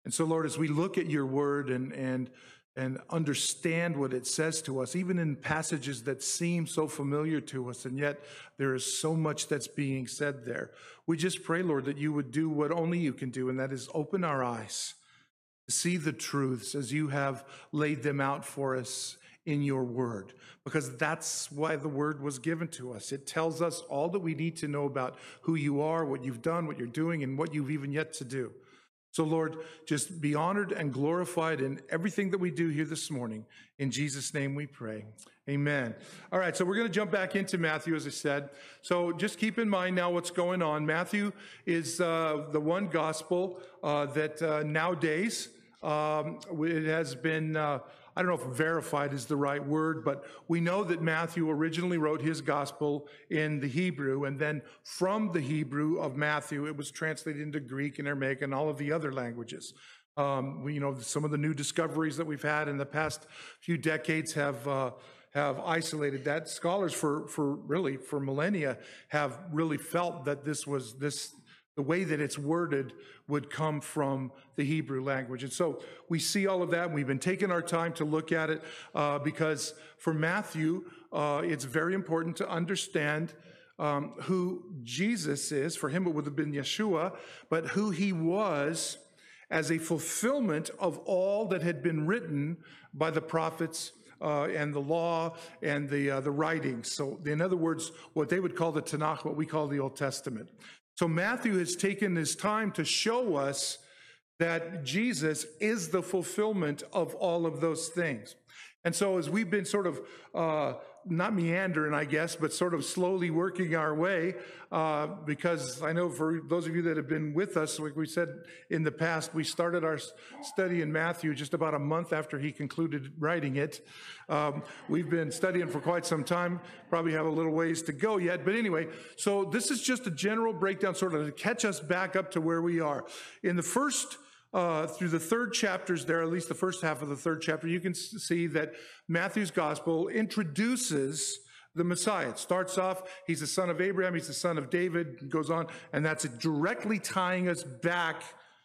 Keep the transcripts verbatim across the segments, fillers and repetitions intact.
And so, Lord, as we look at your word and, and, and understand what it says to us, even in passages that seem so familiar to us, and yet there is so much that's being said there, we just pray, Lord, that you would do what only you can do, and that is open our eyes to see the truths as you have laid them out for us in your word, because that's why the word was given to us. It tells us all that we need to know about who you are, what you've done, what you're doing, and what you've even yet to do. So, Lord, just be honored and glorified in everything that we do here this morning. In Jesus' name we pray. Amen. All right, so we're going to jump back into Matthew, as I said. So just keep in mind now what's going on. Matthew is uh, the one gospel uh, that uh, nowadays um, it has been... Uh, I don't know if verified is the right word, but we know that Matthew originally wrote his gospel in the Hebrew, and then from the Hebrew of Matthew, it was translated into Greek and Aramaic and all of the other languages. Um, we, you know, some of the new discoveries that we've had in the past few decades have uh, have isolated that. Scholars for for really for millennia have really felt that this was this. The way that it's worded would come from the Hebrew language. And so we see all of that, and we've been taking our time to look at it uh, because for Matthew, uh, it's very important to understand um, who Jesus is. For him, it would have been Yeshua, but who he was as a fulfillment of all that had been written by the prophets Uh, and the law and the uh, the writings. So in other words, what they would call the Tanakh, what we call the Old Testament. So Matthew has taken his time to show us that Jesus is the fulfillment of all of those things. And so as we've been sort of, uh, not meandering, I guess, but sort of slowly working our way, uh, because I know for those of you that have been with us, like we said in the past, we started our study in Matthew just about a month after he concluded writing it. Um, we've been studying for quite some time, probably have a little ways to go yet. But anyway, so this is just a general breakdown, sort of to catch us back up to where we are. In the first Uh, through the third chapters there, at least the first half of the third chapter, you can see that Matthew's gospel introduces the Messiah. It starts off, he's the son of Abraham, he's the son of David, goes on, and that's directly tying us back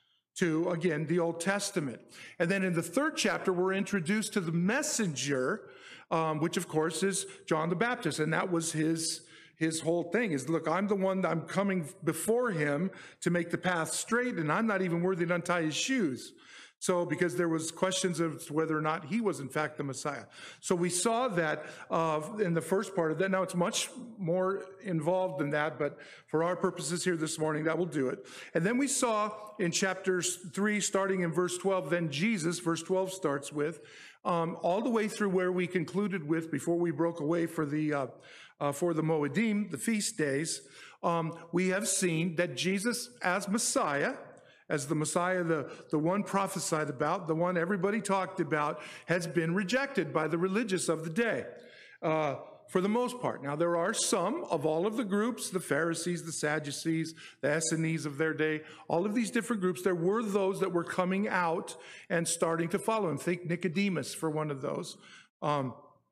to, again, the Old Testament. And then in the third chapter, we're introduced to the messenger, um, which of course is John the Baptist, and that was his His whole thing is, look, I'm the one that I'm coming before him to make the path straight, and I'm not even worthy to untie his shoes. So, because there was questions of whether or not he was in fact the Messiah. So we saw that uh, in the first part of that. Now it's much more involved than that, but for our purposes here this morning, that will do it. And then we saw in chapters three, starting in verse twelve, then Jesus, verse twelve starts with, um, all the way through where we concluded with before we broke away for the uh, uh, for the Moedim, the feast days. Um, we have seen that Jesus as Messiah, as the Messiah, the, the one prophesied about, the one everybody talked about, has been rejected by the religious of the day, uh, for the most part. Now, there are some of all of the groups, the Pharisees, the Sadducees, the Essenes of their day, all of these different groups, there were those that were coming out and starting to follow him. Think Nicodemus for one of those. Um,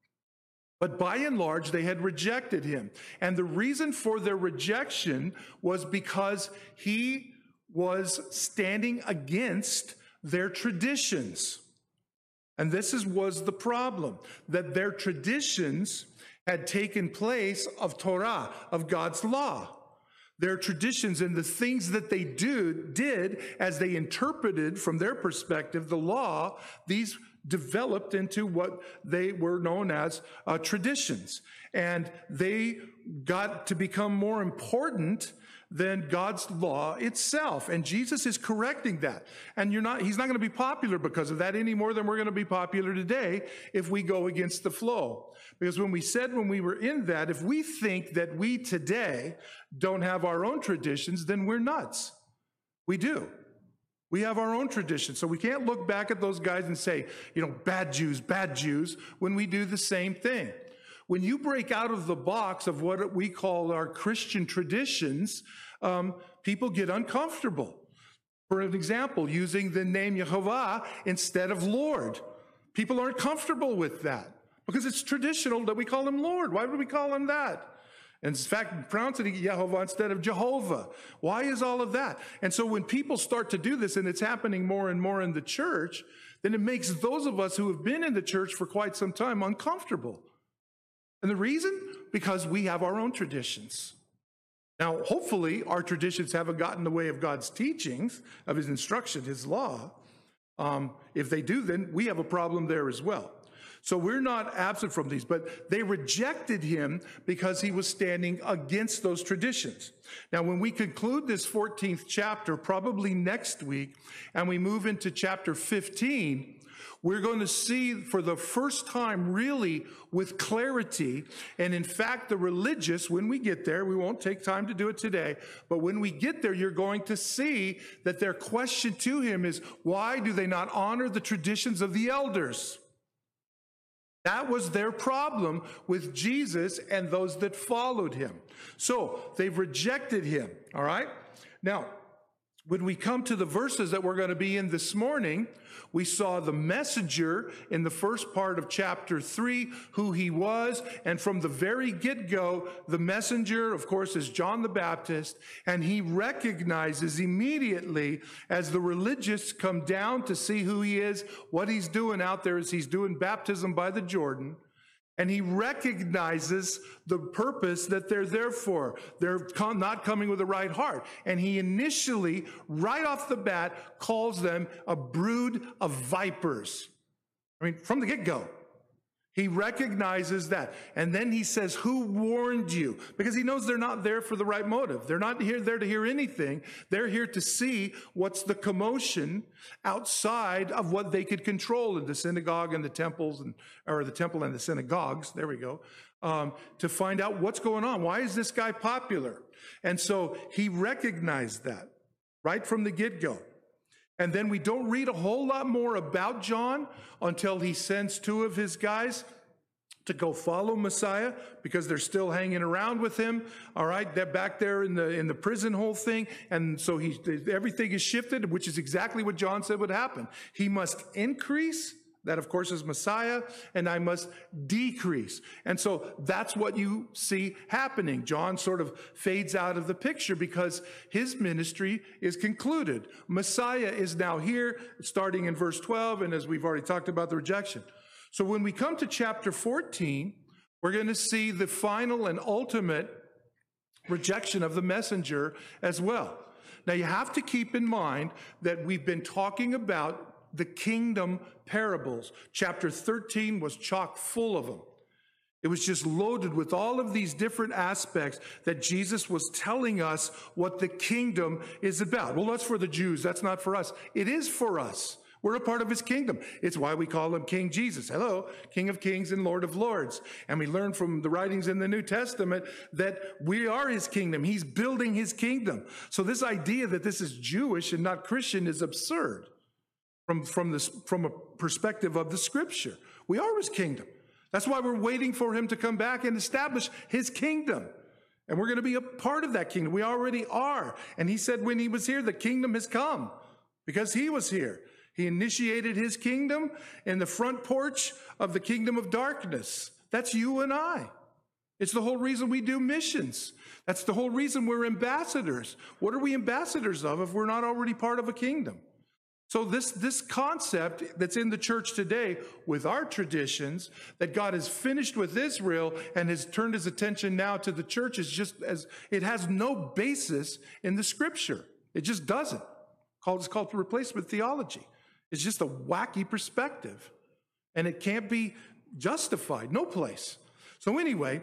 But by and large, they had rejected him. And the reason for their rejection was because he was standing against their traditions. And this is, was the problem, that their traditions had taken place of Torah, of God's law. Their traditions and the things that they do, did as they interpreted from their perspective the law, these developed into what they were known as uh, traditions. And they got to become more important than God's law itself. And Jesus is correcting that. And you're not, he's not going to be popular because of that any more than we're going to be popular today if we go against the flow. Because when we said when we were in that, if we think that we today don't have our own traditions, then we're nuts. We do. We have our own traditions. So we can't look back at those guys and say, you know, bad Jews, bad Jews, when we do the same thing. When you break out of the box of what we call our Christian traditions, um, people get uncomfortable. For an example, using the name Yehovah instead of Lord. People aren't comfortable with that because it's traditional that we call him Lord. Why would we call him that? And in fact, pronouncing Yehovah instead of Jehovah. Why is all of that? And so when people start to do this, and it's happening more and more in the church, then it makes those of us who have been in the church for quite some time uncomfortable. And the reason? Because we have our own traditions. Now, hopefully, our traditions haven't gotten in the way of God's teachings, of his instruction, his law. Um, if they do, then we have a problem there as well. So we're not absent from these, but they rejected him because he was standing against those traditions. Now, when we conclude this fourteenth chapter, probably next week, and we move into chapter fifteen, we're going to see for the first time really with clarity, and in fact, the religious, when we get there, we won't take time to do it today, but when we get there, you're going to see that their question to him is, why do they not honor the traditions of the elders? That was their problem with Jesus and those that followed him. So they've rejected him, all right? Now, when we come to the verses that we're going to be in this morning, we saw the messenger in the first part of chapter three, who he was. And from the very get-go, the messenger, of course, is John the Baptist. And he recognizes immediately as the religious come down to see who he is, what he's doing out there is he's doing baptism by the Jordan. And he recognizes the purpose that they're there for. They're not coming with the right heart. And he initially, right off the bat, calls them a brood of vipers. I mean, from the get-go. He recognizes that. And then he says, who warned you? Because he knows they're not there for the right motive. They're not here there to hear anything. They're here to see what's the commotion outside of what they could control in the synagogue and the temples, and or the temple and the synagogues. There we go. Um, to find out what's going on. Why is this guy popular? And so he recognized that right from the get-go. And then we don't read a whole lot more about John until he sends two of his guys to go follow Messiah because they're still hanging around with him. All right, they're back there in the in the prison whole thing. And so he everything is shifted, which is exactly what John said would happen. He must increase. That, of course, is Messiah, and I must decrease. And so that's what you see happening. John sort of fades out of the picture because his ministry is concluded. Messiah is now here, starting in verse twelve, and as we've already talked about the rejection. So when we come to chapter fourteen, we're going to see the final and ultimate rejection of the messenger as well. Now, you have to keep in mind that we've been talking about the kingdom parables. Chapter thirteen was chock full of them. It was just loaded with all of these different aspects that Jesus was telling us what the kingdom is about. Well, that's for the Jews. That's not for us. It is for us. We're a part of his kingdom. It's why we call him King Jesus. Hello, King of Kings and Lord of Lords. And we learn from the writings in the New Testament that we are his kingdom. He's building his kingdom. So this idea that this is Jewish and not Christian is absurd. From, from, this, from a perspective of the scripture. We are his kingdom. That's why we're waiting for him to come back and establish his kingdom. And we're going to be a part of that kingdom. We already are. And he said when he was here, the kingdom has come because he was here. He initiated his kingdom in the front porch of the kingdom of darkness. That's you and I. It's the whole reason we do missions. That's the whole reason we're ambassadors. What are we ambassadors of if we're not already part of a kingdom? So this, this concept that's in the church today with our traditions, that God has finished with Israel and has turned his attention now to the church, is just as it has no basis in the scripture. It just doesn't. It's called replacement theology. It's just a wacky perspective. And it can't be justified. No place. So anyway,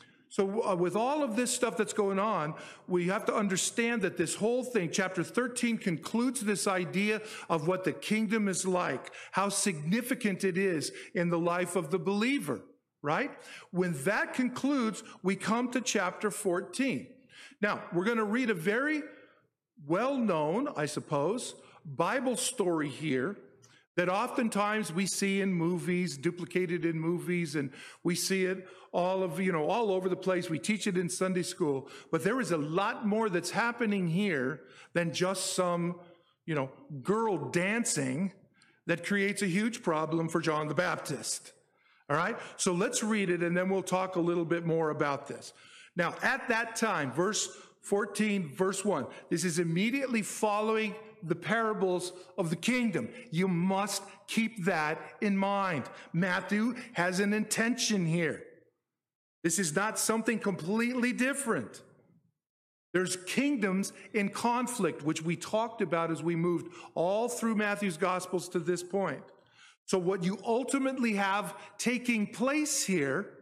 So uh, with all of this stuff that's going on, we have to understand that this whole thing, chapter thirteen, concludes this idea of what the kingdom is like, how significant it is in the life of the believer, right? When that concludes, we come to chapter fourteen. Now, we're going to read a very well-known, I suppose, Bible story here that oftentimes we see in movies, duplicated in movies, and we see it all of, you know, all over the place. We teach it in Sunday school, but there is a lot more that's happening here than just some, you know, girl dancing that creates a huge problem for John the Baptist. All right? So let's read it, and then we'll talk a little bit more about this. Now, at that time, verse fourteen, verse one, this is immediately following the parables of the kingdom. You must keep that in mind. Matthew has an intention here. This is not something completely different. There's kingdoms in conflict, which we talked about as we moved all through Matthew's Gospels to this point. So what you ultimately have taking place here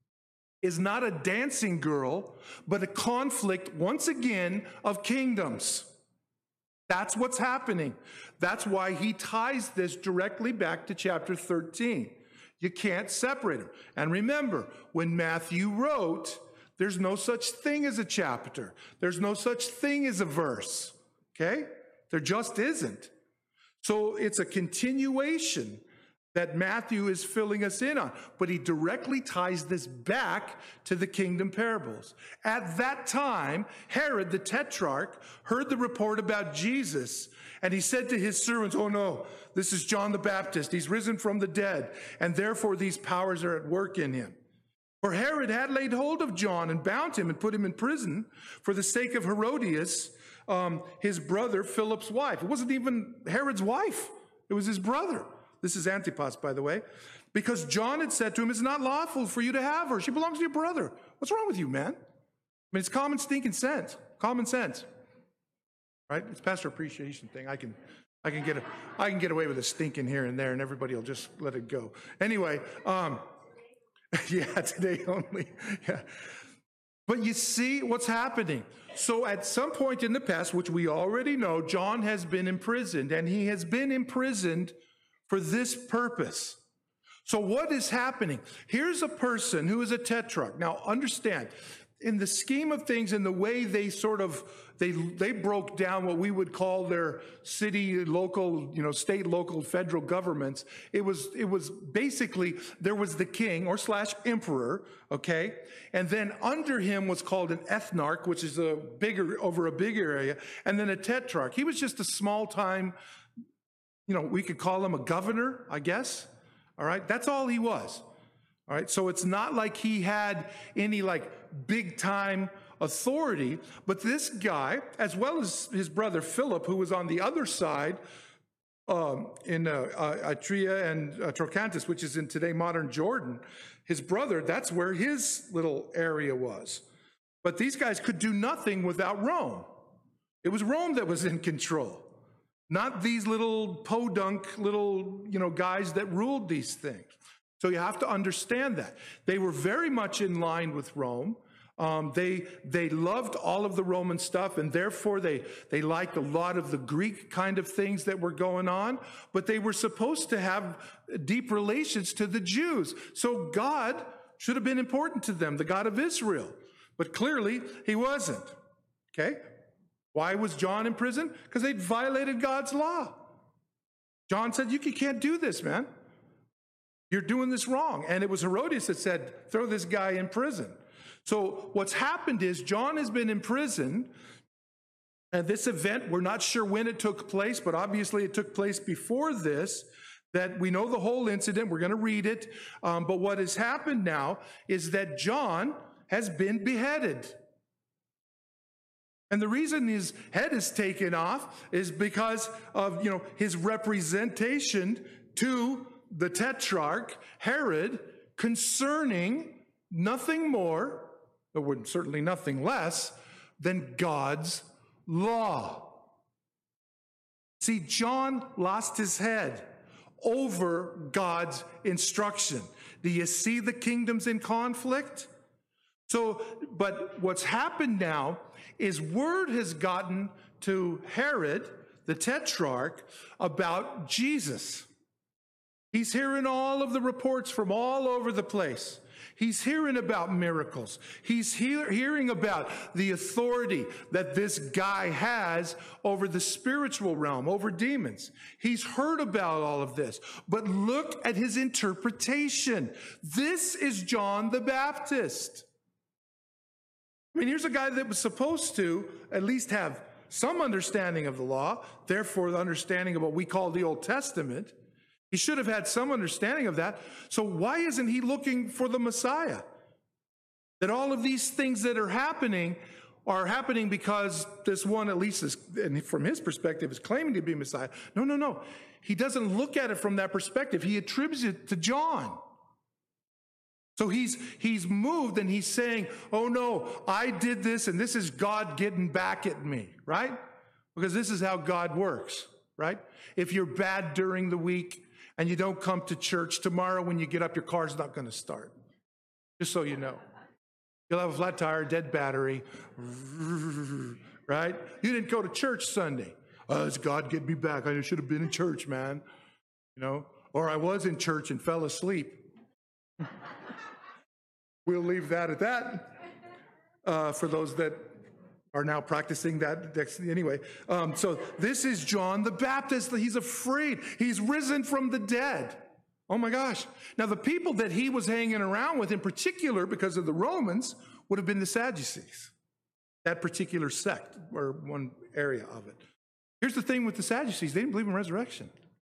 is not a dancing girl, but a conflict, once again, of kingdoms. That's what's happening. That's why he ties this directly back to chapter thirteen. You can't separate them. And remember, when Matthew wrote, there's no such thing as a chapter. There's no such thing as a verse. Okay? There just isn't. So it's a continuation that Matthew is filling us in on. But he directly ties this back to the kingdom parables. At that time, Herod the Tetrarch heard the report about Jesus, and he said to his servants, "Oh no, this is John the Baptist. He's risen from the dead, and therefore these powers are at work in him." For Herod had laid hold of John and bound him and put him in prison for the sake of Herodias, um, his brother Philip's wife. It wasn't even Herod's wife. It was his brother. This is Antipas, by the way. Because John had said to him, "It's not lawful for you to have her. She belongs to your brother." What's wrong with you, man? I mean, it's common stinking sense. Common sense. Right? It's pastor appreciation thing. I can I can get a, I can get away with a stinking here and there, and everybody will just let it go. Anyway, um, yeah, today only. Yeah. But you see what's happening. So at some point in the past, which we already know, John has been imprisoned, and he has been imprisoned for this purpose. So what is happening? Here's a person who is a tetrarch. Now understand, in the scheme of things, in the way they sort of, they they broke down what we would call their city, local, you know, state, local, federal governments. It was, it was basically, there was the king or slash emperor, okay? And then under him was called an ethnarch, which is a bigger, over a bigger area, and then a tetrarch. He was just a small time, you know, we could call him a governor, I guess. All right. That's all he was. All right. So it's not like he had any like big time authority, but this guy, as well as his brother Philip, who was on the other side, um, in uh, uh, Atria and uh, Trochantis, which is in today modern Jordan, his brother, that's where his little area was. But these guys could do nothing without Rome. It was Rome that was in control. Not these little podunk little, you know, guys that ruled these things. So you have to understand that. They were very much in line with Rome. Um, they they loved all of the Roman stuff, and therefore they, they liked a lot of the Greek kind of things that were going on. But they were supposed to have deep relations to the Jews. So God should have been important to them, the God of Israel. But clearly he wasn't. Okay? Why was John in prison? Because they'd violated God's law. John said, you can't do this, man. You're doing this wrong. And it was Herodias that said, throw this guy in prison. So what's happened is John has been in prison. And this event, we're not sure when it took place, but obviously it took place before this, that we know the whole incident. We're going to read it. Um, but what has happened now is that John has been beheaded. And the reason his head is taken off is because of, you know, his representation to the tetrarch, Herod, concerning nothing more, or certainly nothing less, than God's law. See, John lost his head over God's instruction. Do you see the kingdoms in conflict? So, but what's happened now is word has gotten to Herod, the tetrarch, about Jesus. He's hearing all of the reports from all over the place. He's hearing about miracles. He's hear, hearing about the authority that this guy has over the spiritual realm, over demons. He's heard about all of this. But look at his interpretation. This is John the Baptist. I mean, here's a guy that was supposed to at least have some understanding of the law, therefore the understanding of what we call the Old Testament. He should have had some understanding of that. So why isn't he looking for the Messiah? That all of these things that are happening are happening because this one, at least is, and from his perspective, is claiming to be Messiah. No, no, no. He doesn't look at it from that perspective. He attributes it to John. So he's he's moved and he's saying, oh no, I did this and this is God getting back at me, right? Because this is how God works, right? If you're bad during the week and you don't come to church, tomorrow when you get up, your car's not going to start. Just so you know. You'll have a flat tire, dead battery, right? You didn't go to church Sunday. Oh, it's God getting me back. I should have been in church, man. You know, or I was in church and fell asleep. We'll leave that at that uh, for those that are now practicing that. Anyway, um, so this is John the Baptist. He's afraid. He's risen from the dead. Oh my gosh. Now the people that he was hanging around with in particular, because of the Romans, would have been the Sadducees. That particular sect, or one area of it. Here's the thing with the Sadducees. They didn't believe in resurrection.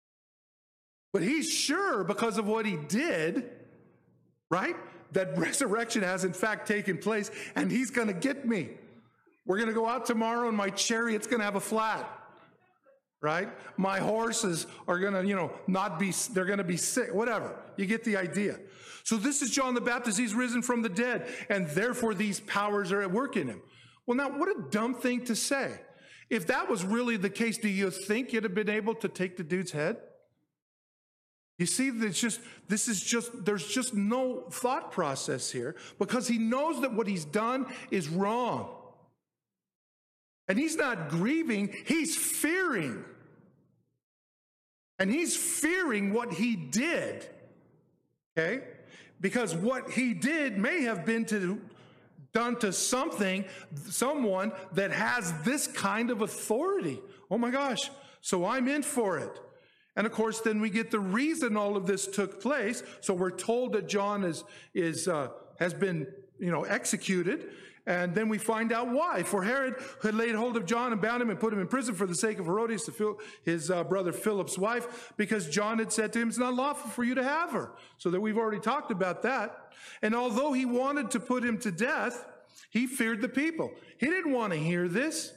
But he's sure, because of what he did, right, that resurrection has in fact taken place, and he's going to get me. We're going to go out tomorrow, and my chariot's going to have a flat. Right? My horses are going to, you know, not be, they're going to be sick, whatever. You get the idea. So this is John the Baptist. He's risen from the dead, and therefore these powers are at work in him. Well, now, what a dumb thing to say. If that was really the case, do you think you'd have been able to take the dude's head? You see, it's just, this is just, there's just no thought process here, because he knows that what he's done is wrong. And he's not grieving, he's fearing. And he's fearing what he did, okay? Because what he did may have been to, done to something, someone that has this kind of authority. Oh my gosh, so I'm in for it. And of course, then we get the reason all of this took place. So we're told that John is, is, uh, has been, you know, executed. And then we find out why. For Herod had laid hold of John and bound him and put him in prison for the sake of Herodias, his uh, brother Philip's wife, because John had said to him, it's not lawful for you to have her. So that we've already talked about that. And although he wanted to put him to death, he feared the people. He didn't want to hear this.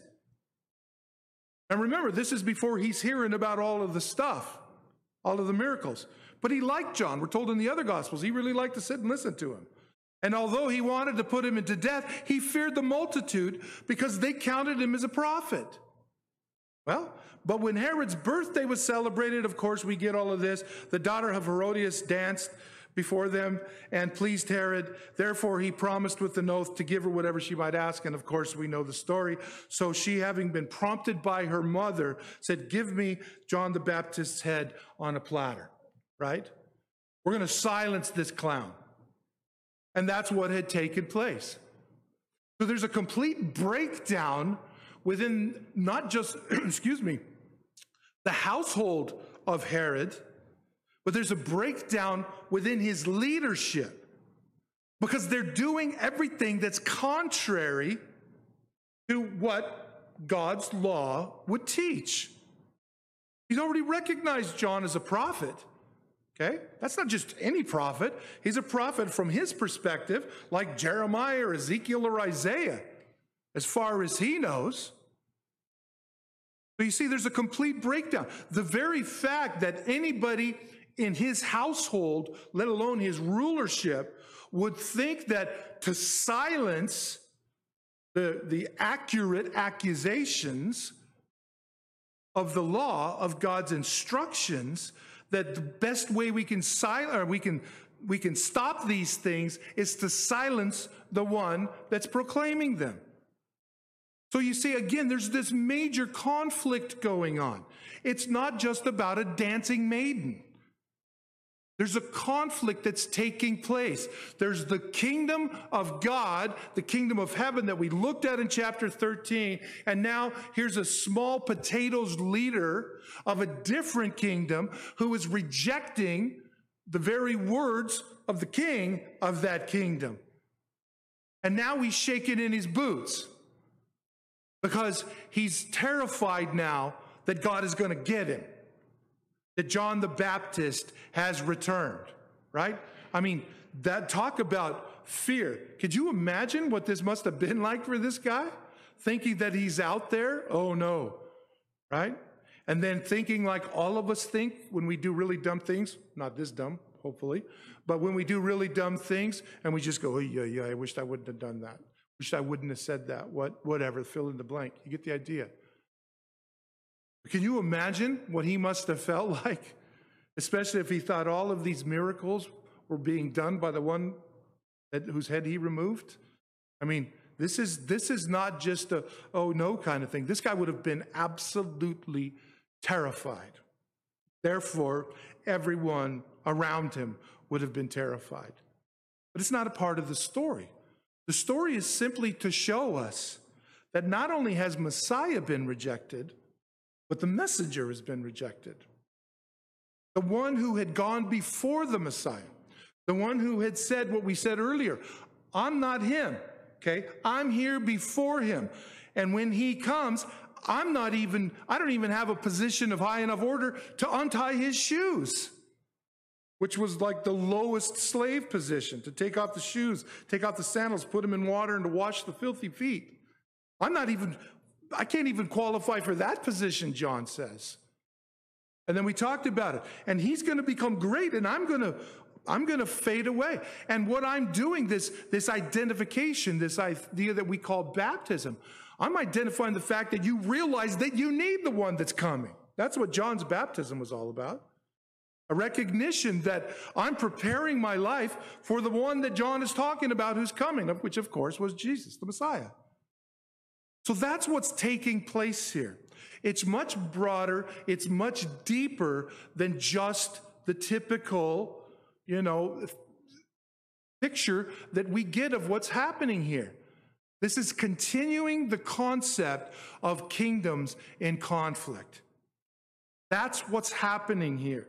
And remember, this is before he's hearing about all of the stuff, all of the miracles. But he liked John. We're told in the other Gospels, he really liked to sit and listen to him. And although he wanted to put him into death, he feared the multitude because they counted him as a prophet. Well, but when Herod's birthday was celebrated, of course, we get all of this. The daughter of Herodias danced before them and pleased Herod. Therefore, he promised with an oath to give her whatever she might ask. And of course, we know the story. So she, having been prompted by her mother, said, give me John the Baptist's head on a platter, right? We're going to silence this clown. And that's what had taken place. So there's a complete breakdown within not just, excuse me, the household of Herod, but there's a breakdown within his leadership, because they're doing everything that's contrary to what God's law would teach. He's already recognized John as a prophet. Okay? That's not just any prophet. He's a prophet from his perspective, like Jeremiah or Ezekiel or Isaiah, as far as he knows. So you see, there's a complete breakdown. The very fact that anybody in his household, let alone his rulership, would think that to silence the, the accurate accusations of the law, of God's instructions, that the best way we can sil- or we can we can stop these things is to silence the one that's proclaiming them. So you see, again, there's this major conflict going on. It's not just about a dancing maiden. There's a conflict that's taking place. There's the kingdom of God, the kingdom of heaven that we looked at in chapter thirteen. And now here's a small potatoes leader of a different kingdom who is rejecting the very words of the king of that kingdom. And now he's shaking in his boots because he's terrified now that God is going to get him, that John the Baptist has returned, right? I mean, that talk about fear. Could you imagine what this must have been like for this guy? Thinking that he's out there? Oh no, right? And then thinking like all of us think when we do really dumb things, not this dumb, hopefully, but when we do really dumb things and we just go, oh yeah, yeah, I wished I wouldn't have done that. Wished I wouldn't have said that. What, whatever, fill in the blank. You get the idea. Can you imagine what he must have felt like? Especially if he thought all of these miracles were being done by the one that, whose head he removed. I mean, this is, this is not just a, oh no kind of thing. This guy would have been absolutely terrified. Therefore, everyone around him would have been terrified. But it's not a part of the story. The story is simply to show us that not only has Messiah been rejected, but the messenger has been rejected. The one who had gone before the Messiah, the one who had said what we said earlier, I'm not him, okay? I'm here before him. And when he comes, I'm not even, I don't even have a position of high enough order to untie his shoes, which was like the lowest slave position, to take off the shoes, take off the sandals, put them in water, and to wash the filthy feet. I'm not even, I can't even qualify for that position, John says. And then we talked about it. And he's going to become great, and I'm going to, I'm going to fade away. And what I'm doing, this, this identification, this idea that we call baptism, I'm identifying the fact that you realize that you need the one that's coming. That's what John's baptism was all about. A recognition that I'm preparing my life for the one that John is talking about who's coming, which of course was Jesus, the Messiah. So that's what's taking place here. It's much broader, it's much deeper than just the typical, you know, picture that we get of what's happening here. This is continuing the concept of kingdoms in conflict. That's what's happening here.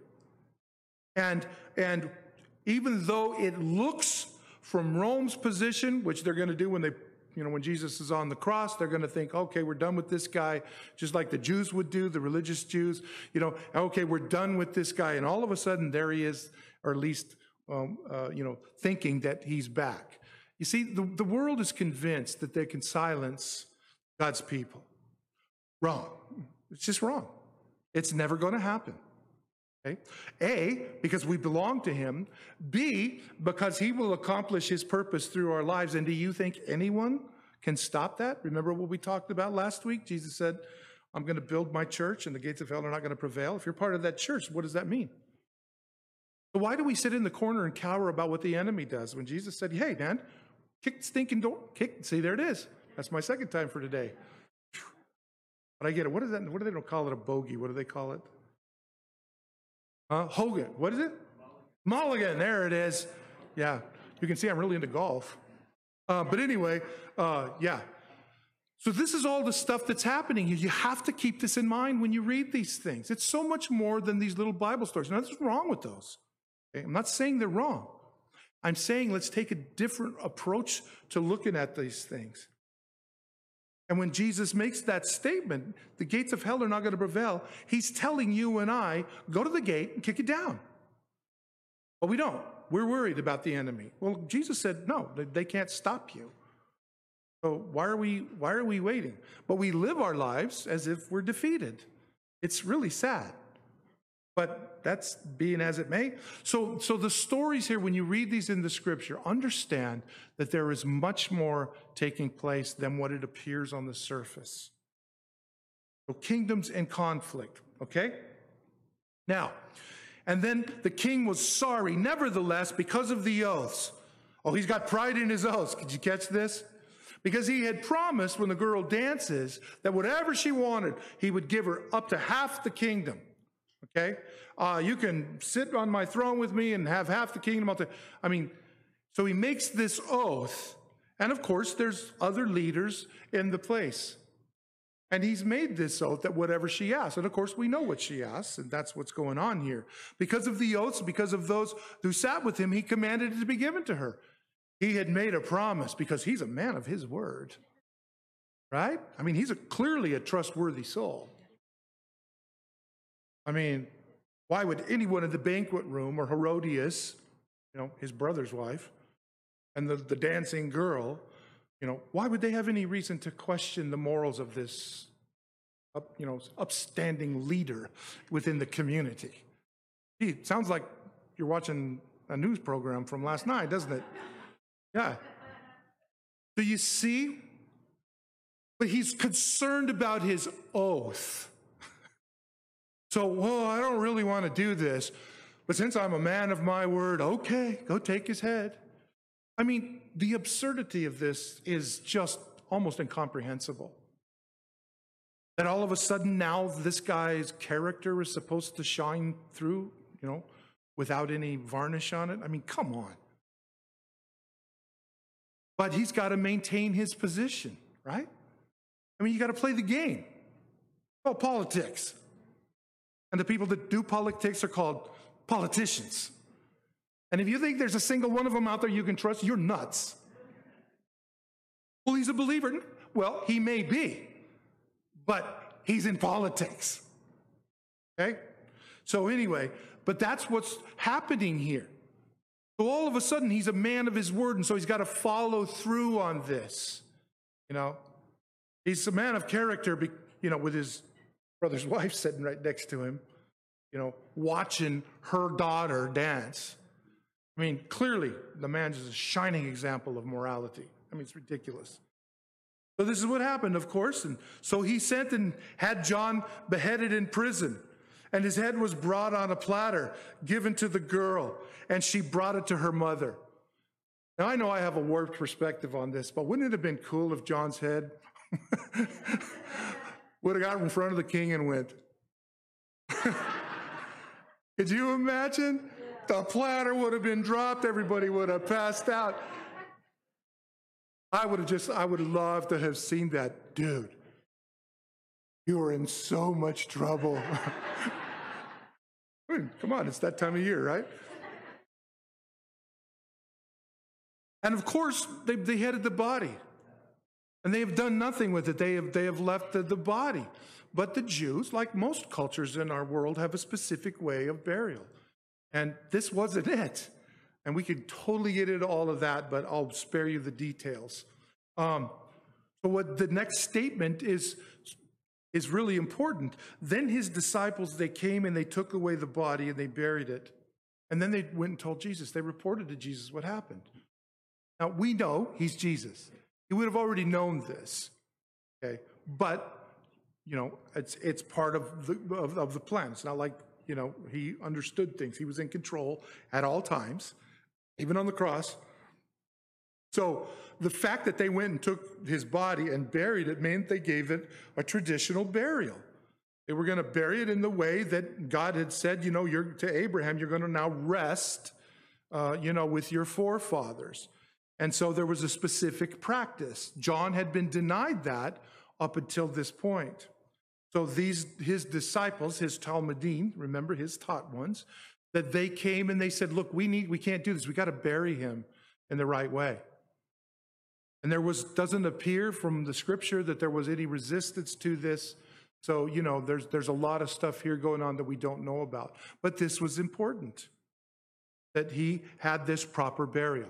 And, and even though it looks from Rome's position, which they're going to do when they, you know, when Jesus is on the cross, they're going to think, okay, we're done with this guy, just like the Jews would do, the religious Jews, you know, okay, we're done with this guy. And all of a sudden there he is, or at least, um, uh, you know, thinking that he's back. You see, the, the world is convinced that they can silence God's people. Wrong. It's just wrong. It's never going to happen. Okay? A, because we belong to him. B, because he will accomplish his purpose through our lives. And do you think anyone can stop that? Remember what we talked about last week? Jesus said, I'm going to build my church and the gates of hell are not going to prevail. If you're part of that church, what does that mean? So why do we sit in the corner and cower about what the enemy does when Jesus said, hey, man, kick the stinking door, kick, see, there it is. That's my second time for today. But I get it. What is that? What do they don't call it a bogey? What do they call it? Uh, Hogan. What is it? Mulligan. There it is. Yeah. You can see I'm really into golf. Uh, but anyway, uh, yeah. So this is all the stuff that's happening here. You have to keep this in mind when you read these things. It's so much more than these little Bible stories. Now, nothing's wrong with those. Okay? I'm not saying they're wrong. I'm saying let's take a different approach to looking at these things. And when Jesus makes that statement, the gates of hell are not going to prevail, he's telling you and I, go to the gate and kick it down. But we don't. We're worried about the enemy. Well, Jesus said, no, they can't stop you. So why are we, why are we waiting? But we live our lives as if we're defeated. It's really sad. But that's being as it may. So, so the stories here, when you read these in the scripture, understand that there is much more taking place than what it appears on the surface. So kingdoms in conflict, okay? Now, and then the king was sorry, nevertheless, because of the oaths. Oh, he's got pride in his oaths. Did you catch this? Because he had promised when the girl dances that whatever she wanted, he would give her up to half the kingdom. Okay? Uh, you can sit on my throne with me and have half the kingdom. I mean, so he makes this oath. And of course, there's other leaders in the place. And he's made this oath that whatever she asks. And of course, we know what she asks, and that's what's going on here. Because of the oaths, because of those who sat with him, he commanded it to be given to her. He had made a promise because he's a man of his word. Right? I mean, he's a, clearly a trustworthy soul. I mean, why would anyone in the banquet room, or Herodias, you know, his brother's wife, and the, the dancing girl, you know, why would they have any reason to question the morals of this, up, you know, upstanding leader within the community? Gee, it sounds like you're watching a news program from last night, doesn't it? Yeah. Do you see? But he's concerned about his oath. So, well, I don't really want to do this, but since I'm a man of my word, okay, go take his head. I mean, the absurdity of this is just almost incomprehensible. That all of a sudden now this guy's character is supposed to shine through, you know, without any varnish on it. I mean, come on. But he's got to maintain his position, right? I mean, you got to play the game. Oh, politics. And the people that do politics are called politicians. And if you think there's a single one of them out there you can trust, you're nuts. Well, he's a believer. Well, he may be, but he's in politics. Okay? So anyway, but that's what's happening here. So all of a sudden, he's a man of his word, and so he's got to follow through on this. You know, he's a man of character, you know, with his brother's wife sitting right next to him, you know, watching her daughter dance. I mean, clearly, the man is a shining example of morality. I mean, it's ridiculous. So this is what happened, of course. And so he sent and had John beheaded in prison. And his head was brought on a platter, given to the girl, and she brought it to her mother. Now, I know I have a warped perspective on this, but wouldn't it have been cool if John's head would have got in front of the king and went? Could you imagine? The platter would have been dropped. Everybody would have passed out. I would have just, I would love to have seen that. Dude, you are in so much trouble. Come on, it's that time of year, right? And of course, they beheaded the body. And they have done nothing with it. They have, they have left the, the body. But the Jews, like most cultures in our world, have a specific way of burial. And this wasn't it. And we could totally get into all of that, but I'll spare you the details. Um, so what the next statement is, is really important. Then his disciples, they came and they took away the body and they buried it. And then they went and told Jesus. They reported to Jesus what happened. Now, we know he's Jesus. He would have already known this. Okay, but, you know, it's it's part of the, of, of the plan. It's not like, you know, he understood things. He was in control at all times, even on the cross. So the fact that they went and took his body and buried it meant they gave it a traditional burial. They were going to bury it in the way that God had said, you know, you're, to Abraham, you're going to now rest, uh, you know, with your forefathers. And so there was a specific practice. John had been denied that up until this point. So these, his disciples, his Talmudim, remember his taught ones, that they came and they said, look, we need, we can't do this. We got to bury him in the right way. And there was, doesn't appear from the scripture that there was any resistance to this. So, you know, there's, there's a lot of stuff here going on that we don't know about. But this was important, that he had this proper burial.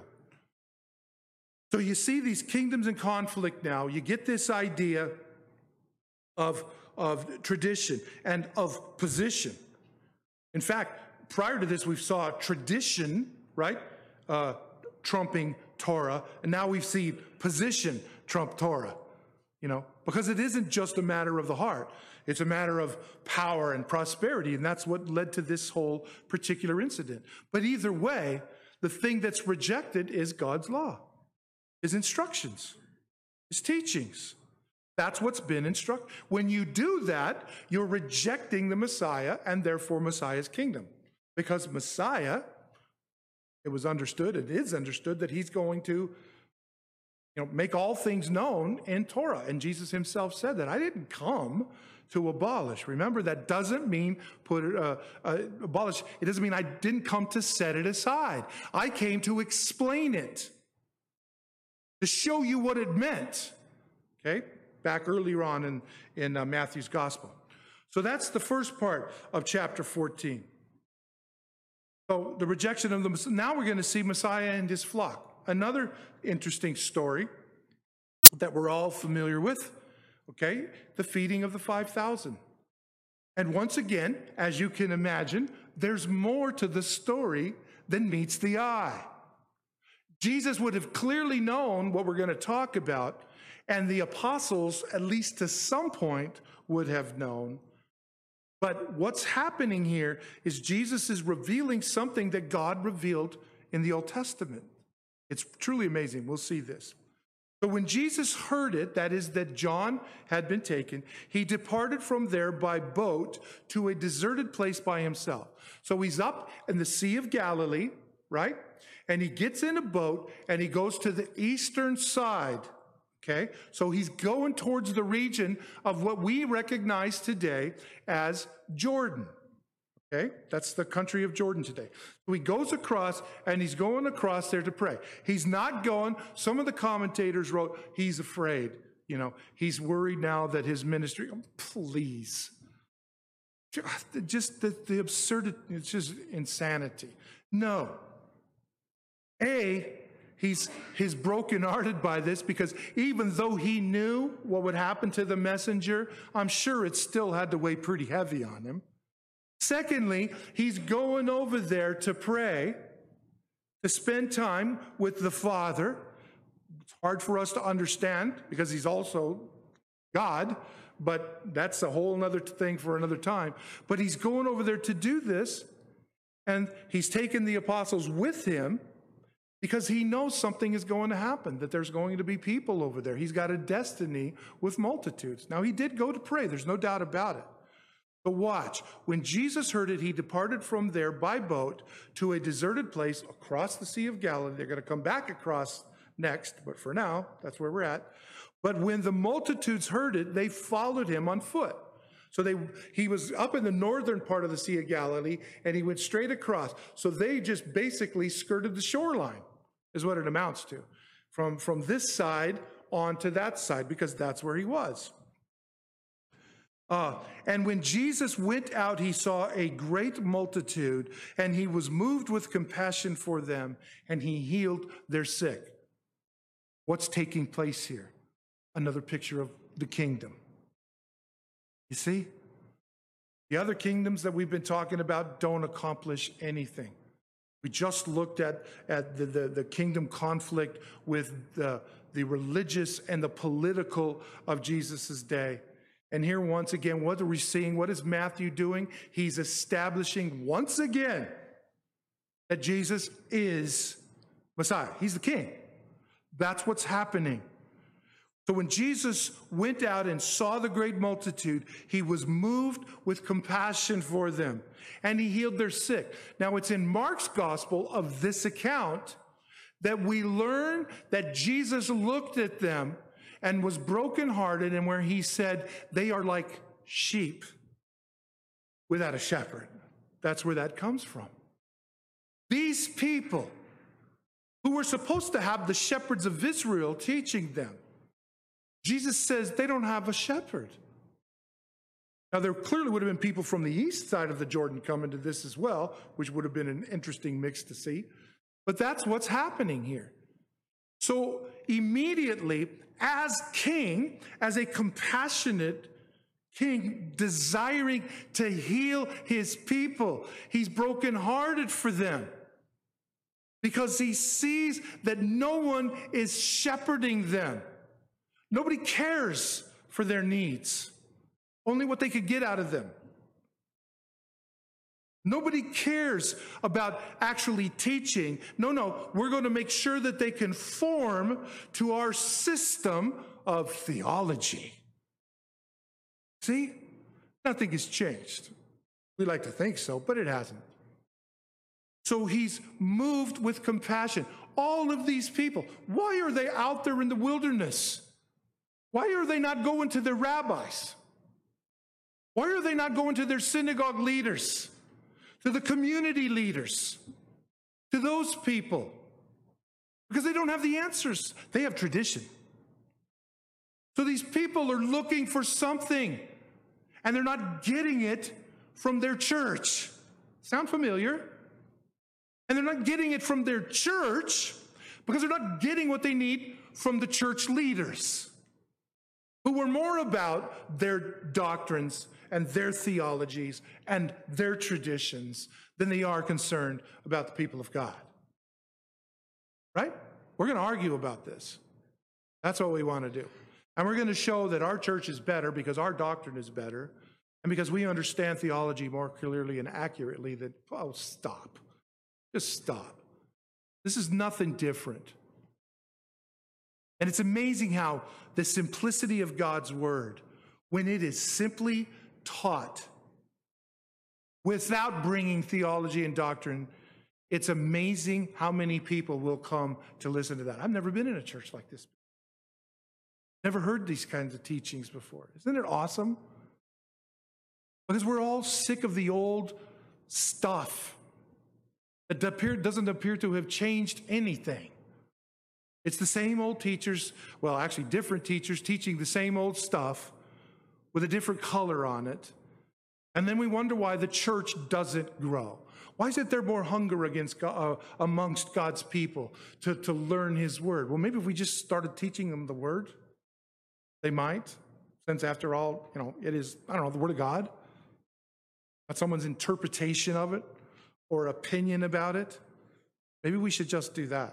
So you see these kingdoms in conflict now. You get this idea of, of tradition and of position. In fact, prior to this, we saw tradition, right, uh, trumping Torah, and now we've seen position trump Torah, you know, because it isn't just a matter of the heart. It's a matter of power and prosperity, and that's what led to this whole particular incident. But either way, the thing that's rejected is God's law, his instructions, his teachings. That's what's been instructed. When you do that, you're rejecting the Messiah and therefore Messiah's kingdom. Because Messiah, it was understood, it is understood that he's going to, you know, make all things known in Torah. And Jesus himself said that. I didn't come to abolish. Remember, that doesn't mean put it, uh, uh, abolish. It doesn't mean I didn't come to set it aside. I came to explain it, to show you what it meant. Okay? Back earlier on in, in uh, Matthew's gospel. So that's the first part of chapter fourteen. So the rejection of the Messiah. Now we're going to see Messiah and his flock. another interesting story that we're all familiar with, okay, the feeding of the five thousand. And once again, as you can imagine, there's more to the story than meets the eye. Jesus would have clearly known what we're going to talk about, and the apostles, at least to some point, would have known. But what's happening here is Jesus is revealing something that God revealed in the Old Testament. It's truly amazing. We'll see this. But when Jesus heard it, that is, that John had been taken, he departed from there by boat to a deserted place by himself. So he's up in the Sea of Galilee, right? And he gets in a boat and he goes to the eastern side, okay? So he's going towards the region of what we recognize today as Jordan. Okay, that's the country of Jordan today. So he goes across, and he's going across there to pray. He's not going, some of the commentators wrote, he's afraid. You know, he's worried now that his ministry, oh, please. Just the, the absurdity, it's just insanity. No. A, he's, he's brokenhearted by this, because even though he knew what would happen to the messenger, I'm sure it still had to weigh pretty heavy on him. Secondly, he's going over there to pray, to spend time with the Father. It's hard for us to understand because he's also God, but that's a whole other thing for another time. But he's going over there to do this, and he's taken the apostles with him because he knows something is going to happen, that there's going to be people over there. He's got a destiny with multitudes. Now, he did go to pray. There's no doubt about it. But watch, when Jesus heard it, he departed from there by boat to a deserted place across the Sea of Galilee. They're going to come back across next, but for now, that's where we're at. But when the multitudes heard it, they followed him on foot. So they, he was up in the northern part of the Sea of Galilee, and he went straight across. So they just basically skirted the shoreline, is what it amounts to, from, from this side on to that side, because that's where he was. Uh, and when Jesus went out, he saw a great multitude, and he was moved with compassion for them, and he healed their sick. What's taking place here? Another picture of the kingdom. You see? The other kingdoms that we've been talking about don't accomplish anything. We just looked at, at the, the, the kingdom conflict with the, the religious and the political of Jesus' day. And here, once again, what are we seeing? What is Matthew doing? He's establishing once again that Jesus is Messiah. He's the king. That's what's happening. So when Jesus went out and saw the great multitude, he was moved with compassion for them, and he healed their sick. Now, it's in Mark's gospel of this account that we learn that Jesus looked at them and was brokenhearted, and where he said, they are like sheep without a shepherd. That's where that comes from. These people who were supposed to have the shepherds of Israel teaching them, Jesus says they don't have a shepherd. Now, there clearly would have been people from the east side of the Jordan coming to this as well, which would have been an interesting mix to see. But that's what's happening here. So immediately, as king, as a compassionate king, desiring to heal his people, he's brokenhearted for them because he sees that no one is shepherding them. Nobody cares for their needs, only what they could get out of them. Nobody cares about actually teaching. No, no, we're going to make sure that they conform to our system of theology. See? Nothing has changed. We like to think so, but it hasn't. So he's moved with compassion. All of these people, why are they out there in the wilderness? Why are they not going to their rabbis? Why are they not going to their synagogue leaders? To the community leaders, to those people, because they don't have the answers. They have tradition. So these people are looking for something, and they're not getting it from their church. Sound familiar? And they're not getting it from their church because they're not getting what they need from the church leaders, who are more about their doctrines and their theologies and their traditions than they are concerned about the people of God. Right? We're going to argue about this. That's what we want to do. And we're going to show that our church is better because our doctrine is better and because we understand theology more clearly and accurately than, oh, stop. Just stop. This is nothing different. And it's amazing how the simplicity of God's word, when it is simply taught without bringing theology and doctrine, it's amazing how many people will come to listen to that. I've never been in a church like this. Never heard these kinds of teachings before. Isn't it awesome? Because we're all sick of the old stuff. It doesn't appear to have changed anything. It's the same old teachers, well, actually different teachers teaching the same old stuff with a different color on it. And then we wonder why the church doesn't grow. Why is it there more hunger against God, uh, amongst God's people to, to learn his word? Well, maybe if we just started teaching them the word, they might, since after all, you know, it is, I don't know, the word of God, not someone's interpretation of it or opinion about it. Maybe we should just do that.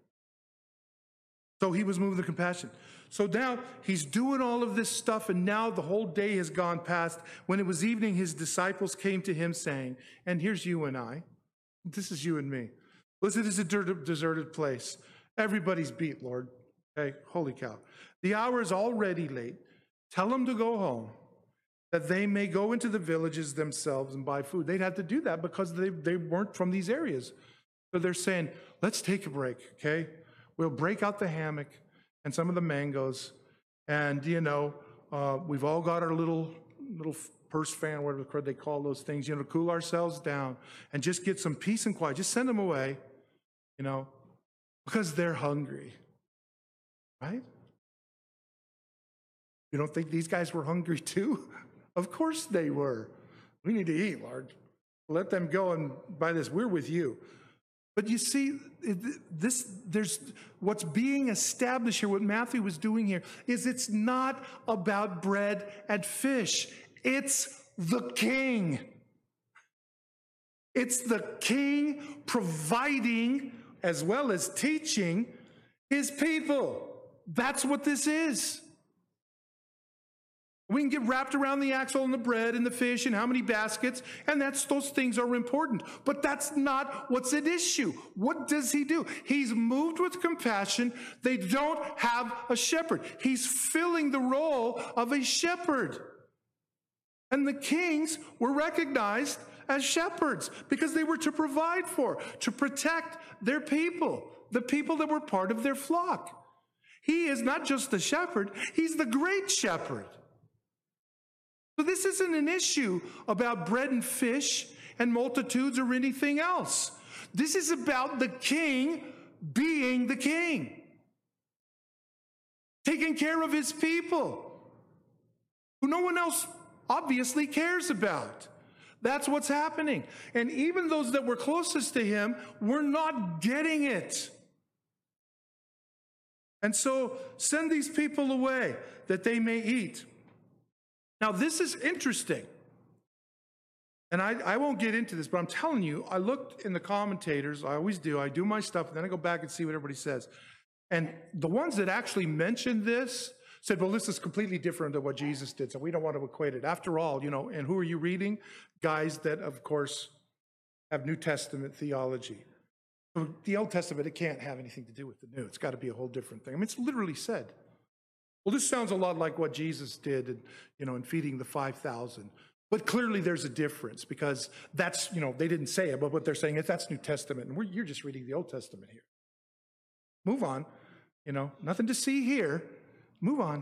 So he was moved with compassion. So now he's doing all of this stuff, and now the whole day has gone past. When it was evening, his disciples came to him saying, and here's you and I. This is you and me. Listen, it is a deserted place. Everybody's beat, Lord. Okay, holy cow. The hour is already late. Tell them to go home, that they may go into the villages themselves and buy food. They'd have to do that because they, they weren't from these areas. So they're saying, let's take a break, okay? We'll break out the hammock and some of the mangoes, and, you know, uh, we've all got our little little purse fan, whatever they call those things, you know, to cool ourselves down and just get some peace and quiet. Just send them away, you know, because they're hungry, right? You don't think these guys were hungry too? Of course they were. We need to eat, Lord. Let them go and buy this. We're with you. But you see, this there's what's being established here, what Matthew was doing here, is it's not about bread and fish. It's the king. It's the king providing as well as teaching his people. That's what this is. We can get wrapped around the axle and the bread and the fish and how many baskets, and that's those things are important. But that's not what's at issue. What does he do? He's moved with compassion. They don't have a shepherd. He's filling the role of a shepherd. And the kings were recognized as shepherds because they were to provide for, to protect their people, the people that were part of their flock. He is not just the shepherd, he's the great shepherd. So this isn't an issue about bread and fish and multitudes or anything else. This is about the king being the king, taking care of his people, who no one else obviously cares about. That's what's happening. And even those that were closest to him were not getting it. And so send these people away that they may eat. Now, this is interesting, and I, I won't get into this, but I'm telling you, I looked in the commentators, I always do, I do my stuff, and then I go back and see what everybody says. And the ones that actually mentioned this said, well, this is completely different than what Jesus did, so we don't want to equate it. After all, you know, and who are you reading? Guys that, of course, have New Testament theology. So the Old Testament, it can't have anything to do with the New. It's got to be a whole different thing. I mean, it's literally said. Well, this sounds a lot like what Jesus did, in, you know, in feeding the five thousand. But clearly there's a difference because that's, you know, they didn't say it, but what they're saying is that's New Testament, and we're, you're just reading the Old Testament here. Move on. You know, nothing to see here. Move on.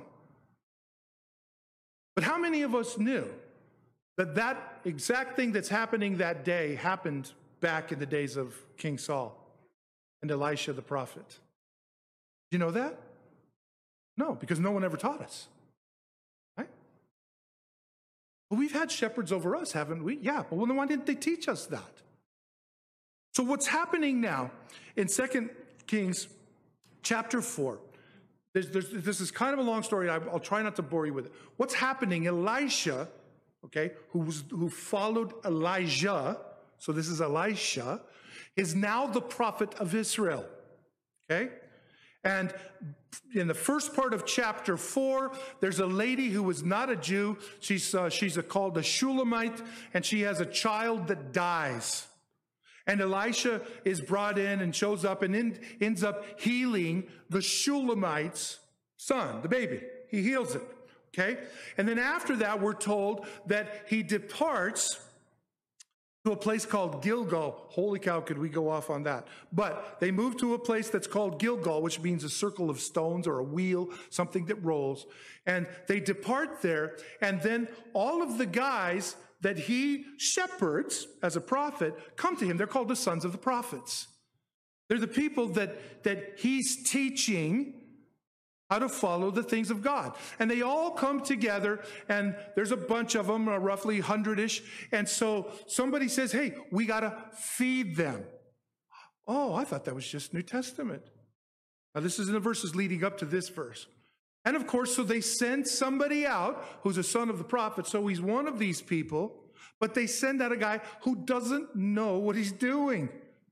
But how many of us knew that that exact thing that's happening that day happened back in the days of King Saul and Elisha the prophet? Do you know that? No, because no one ever taught us, right? Well, we've had shepherds over us, haven't we? Yeah, but then why didn't they teach us that? So what's happening now in Second Kings chapter four. There's, there's, this is kind of a long story. I, I'll try not to bore you with it. What's happening? Elisha, okay, who, was, who followed Elijah, so this is Elisha, is now the prophet of Israel, okay? And in the first part of chapter four, there's a lady who is not a Jew. She's, uh, she's a, called a Shulamite, and she has a child that dies. And Elisha is brought in and shows up and in, ends up healing the Shulamite's son, the baby. He heals it, okay? And then after that, we're told that he departs to a place called Gilgal. Holy cow, could we go off on that? But they move to a place that's called Gilgal, which means a circle of stones or a wheel, something that rolls. And they depart there, and then all of the guys that he shepherds as a prophet come to him. They're called the sons of the prophets. They're the people that, that he's teaching how to follow the things of God. And they all come together, and there's a bunch of them, uh, roughly hundred-ish. And so somebody says, hey, we got to feed them. Oh, I thought that was just New Testament. Now, this is in the verses leading up to this verse. And of course, so they send somebody out who's a son of the prophet. So he's one of these people, but they send out a guy who doesn't know what he's doing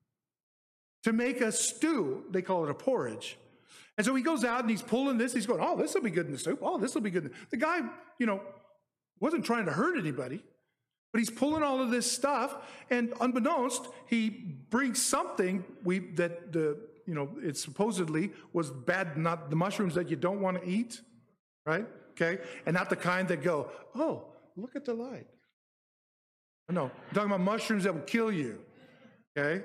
to make a stew. They call it a porridge. And so he goes out and he's pulling this. He's going, oh, this will be good in the soup. Oh, this will be good. The guy, you know, wasn't trying to hurt anybody, but he's pulling all of this stuff. And unbeknownst, he brings something we that the, you know, it supposedly was bad, not the mushrooms that you don't want to eat, right? Okay. And not the kind that go, oh, look at the light. No, I'm talking about mushrooms that will kill you. Okay.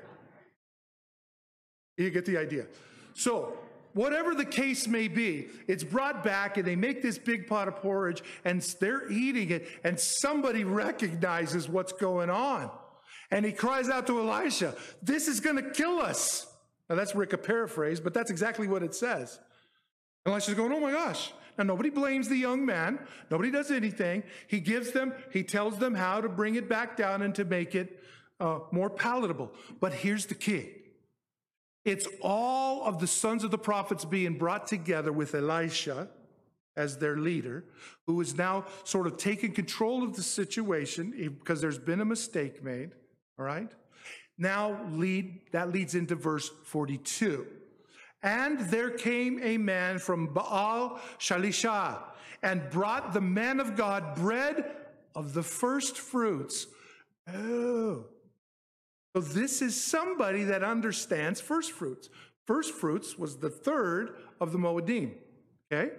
You get the idea. So, whatever the case may be, it's brought back and they make this big pot of porridge and they're eating it, and somebody recognizes what's going on. And he cries out to Elisha, this is going to kill us. Now that's Rick a paraphrase, but that's exactly what it says. And Elisha's going, oh my gosh. Now nobody blames the young man. Nobody does anything. He gives them, he tells them how to bring it back down and to make it uh, more palatable. But here's the key. It's all of the sons of the prophets being brought together with Elisha as their leader, who is now sort of taking control of the situation because there's been a mistake made, all right? Now lead, that leads into verse forty-two. And there came a man from Baal Shalisha and brought the man of God bread of the first fruits. Oh. So this is somebody that understands first fruits. First fruits was the third of the Moedim, okay?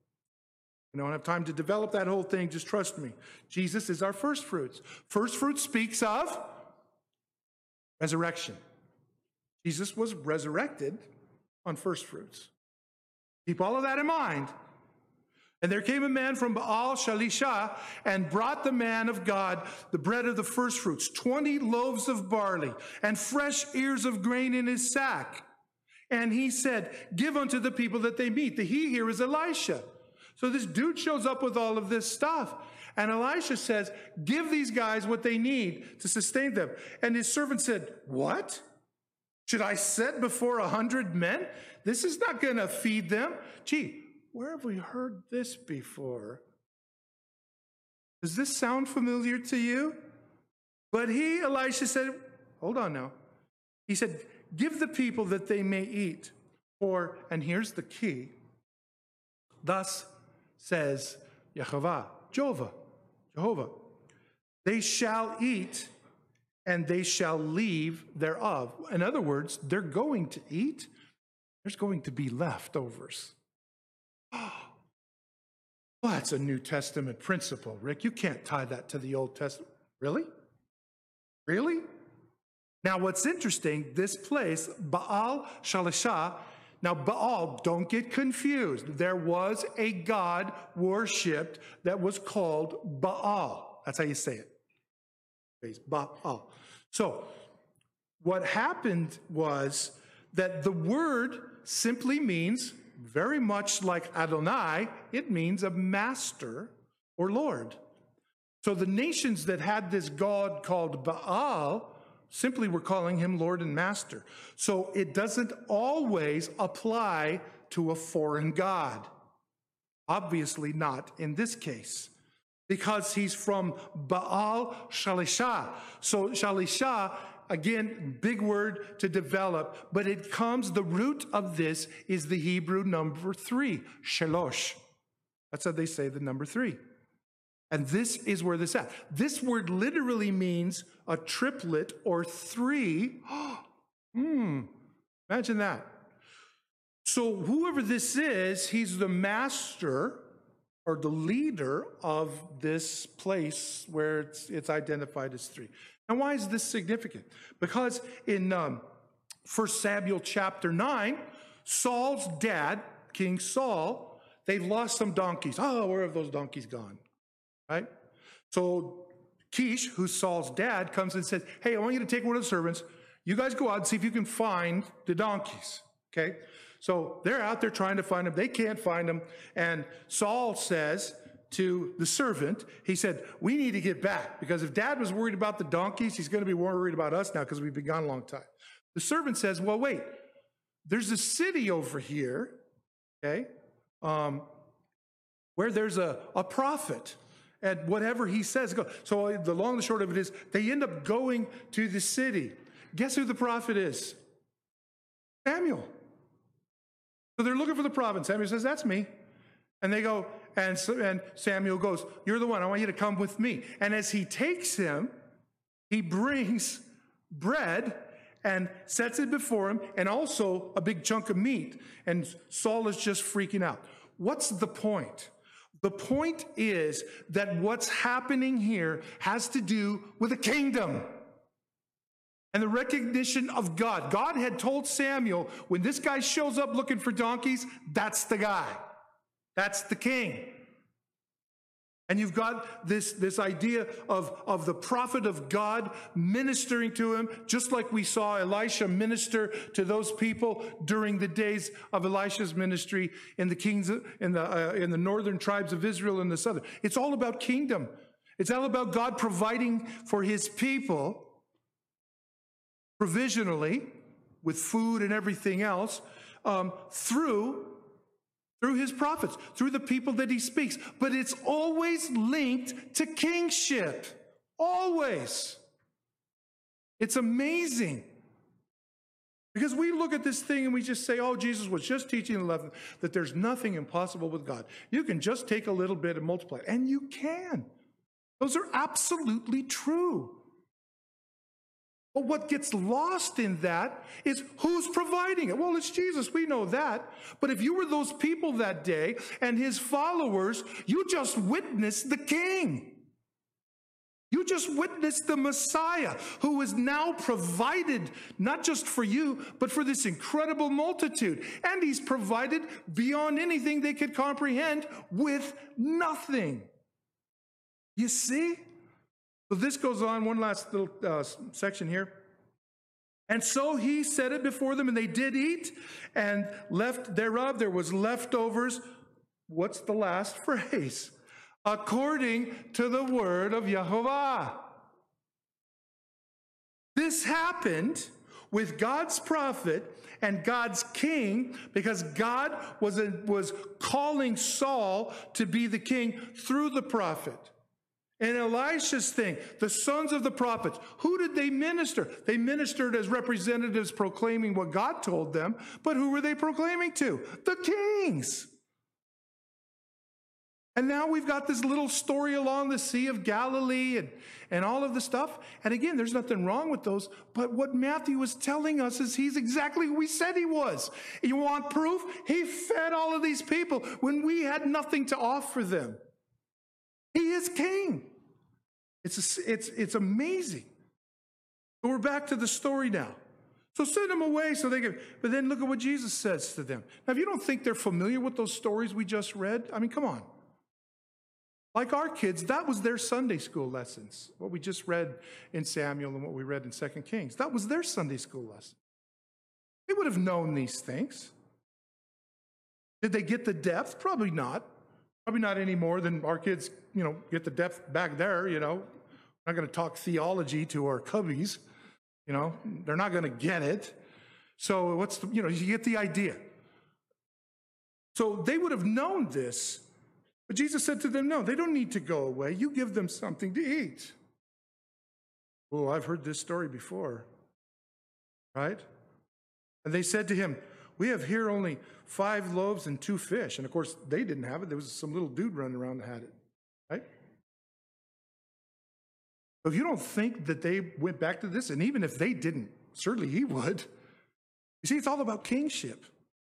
I don't have time to develop that whole thing, just trust me. Jesus is our first fruits. First fruits speaks of resurrection. Jesus was resurrected on first fruits. Keep all of that in mind. And there came a man from Baal Shalisha and brought the man of God the bread of the first fruits, twenty loaves of barley and fresh ears of grain in his sack. And he said, give unto the people that they meet. The he here is Elisha. So this dude shows up with all of this stuff. And Elisha says, give these guys what they need to sustain them. And his servant said, what? Should I set before a hundred men? This is not going to feed them. Gee, where have we heard this before? Does this sound familiar to you? But he, Elisha, said, hold on now. He said, give the people that they may eat. For, and here's the key, thus says Yehovah, Jehovah, Jehovah, they shall eat and they shall leave thereof. In other words, they're going to eat. There's going to be leftovers. Oh, well, that's a New Testament principle, Rick. You can't tie that to the Old Testament. Really? Really? Now, what's interesting, this place, Baal Shalisha, now Baal, don't get confused. There was a god worshipped that was called Baal. That's how you say it. Baal. So, what happened was that the word simply means, very much like Adonai, it means a master or Lord. So the nations that had this god called Baal Simply, we're calling him Lord and Master. So it doesn't always apply to a foreign god. Obviously not in this case, because he's from Baal Shalisha. So Shalisha, again, big word to develop, but it comes, the root of this is the Hebrew number three, Shalosh. That's how they say the number three. And this is where this at. This word literally means a triplet or three. Hmm, imagine that. So whoever this is, he's the master or the leader of this place where it's, it's identified as three. And why is this significant? Because in um, First Samuel chapter nine, Saul's dad, King Saul, they've lost some donkeys. Oh, where have those donkeys gone? Right? So Kish, who's Saul's dad, comes and says, hey, I want you to take one of the servants. You guys go out and see if you can find the donkeys. Okay? So they're out there trying to find them. They can't find them. And Saul says to the servant, he said, we need to get back, because if dad was worried about the donkeys, he's going to be worried about us now because we've been gone a long time. The servant says, well, wait, there's a city over here, okay, um, where there's a, a prophet. And whatever he says, go. So the long and the short of it is, they end up going to the city. Guess who the prophet is? Samuel. So they're looking for the prophet. Samuel says, that's me. And they go, and, and Samuel goes, you're the one. I want you to come with me. And as he takes him, he brings bread and sets it before him, and also a big chunk of meat. And Saul is just freaking out. What's the point? The point is that what's happening here has to do with a kingdom and the recognition of God. God had told Samuel, when this guy shows up looking for donkeys, that's the guy. That's the king. And you've got this, this idea of, of the prophet of God ministering to him, just like we saw Elisha minister to those people during the days of Elisha's ministry in the kings, in the, uh, in the northern tribes of Israel and the southern. It's all about kingdom. It's all about God providing for his people provisionally with food and everything else um, through through his prophets, through the people that he speaks. But it's always linked to kingship. Always. It's amazing. Because we look at this thing and we just say, oh, Jesus was just teaching the eleventh, that there's nothing impossible with God. You can just take a little bit and multiply it. And you can. Those are absolutely true. But what gets lost in that is who's providing it. Well, it's Jesus. We know that. But if you were those people that day and his followers, you just witnessed the king. You just witnessed the Messiah, who is now provided not just for you, but for this incredible multitude. And he's provided beyond anything they could comprehend with nothing. You see? So this goes on, one last little uh, section here. And so he set it before them, and they did eat, and left thereof there was leftovers. What's the last phrase? According to the word of Yehovah. This happened with God's prophet and God's king, because God was, a, was calling Saul to be the king through the prophet. And Elisha's thing, the sons of the prophets, who did they minister? They ministered as representatives proclaiming what God told them, but who were they proclaiming to? The kings. And now we've got this little story along the Sea of Galilee and, and all of the stuff. And again, there's nothing wrong with those, but what Matthew was telling us is he's exactly who we said he was. You want proof? He fed all of these people when we had nothing to offer them. He is king. It's, a, it's, it's amazing. So we're back to the story now. So send them away so they can, but then look at what Jesus says to them. Now, if you don't think they're familiar with those stories we just read, I mean, come on. Like our kids, that was their Sunday school lessons. What we just read in Samuel and what we read in Second Kings. That was their Sunday school lesson. They would have known these things. Did they get the depth? Probably not. Probably not any more than our kids, you know, get the depth back there, you know. I'm not going to talk theology to our cubbies, You know, they're not going to get it. So what's the, you know, you get the idea. So they would have known this, but Jesus said to them, no, they don't need to go away. You give them something to eat. Oh, I've heard this story before, right? And they said to him, we have here only five loaves and two fish. And of course, they didn't have it. There was some little dude running around that had it, right? If you don't think that they went back to this, and even if they didn't, certainly he would. You see, it's all about kingship.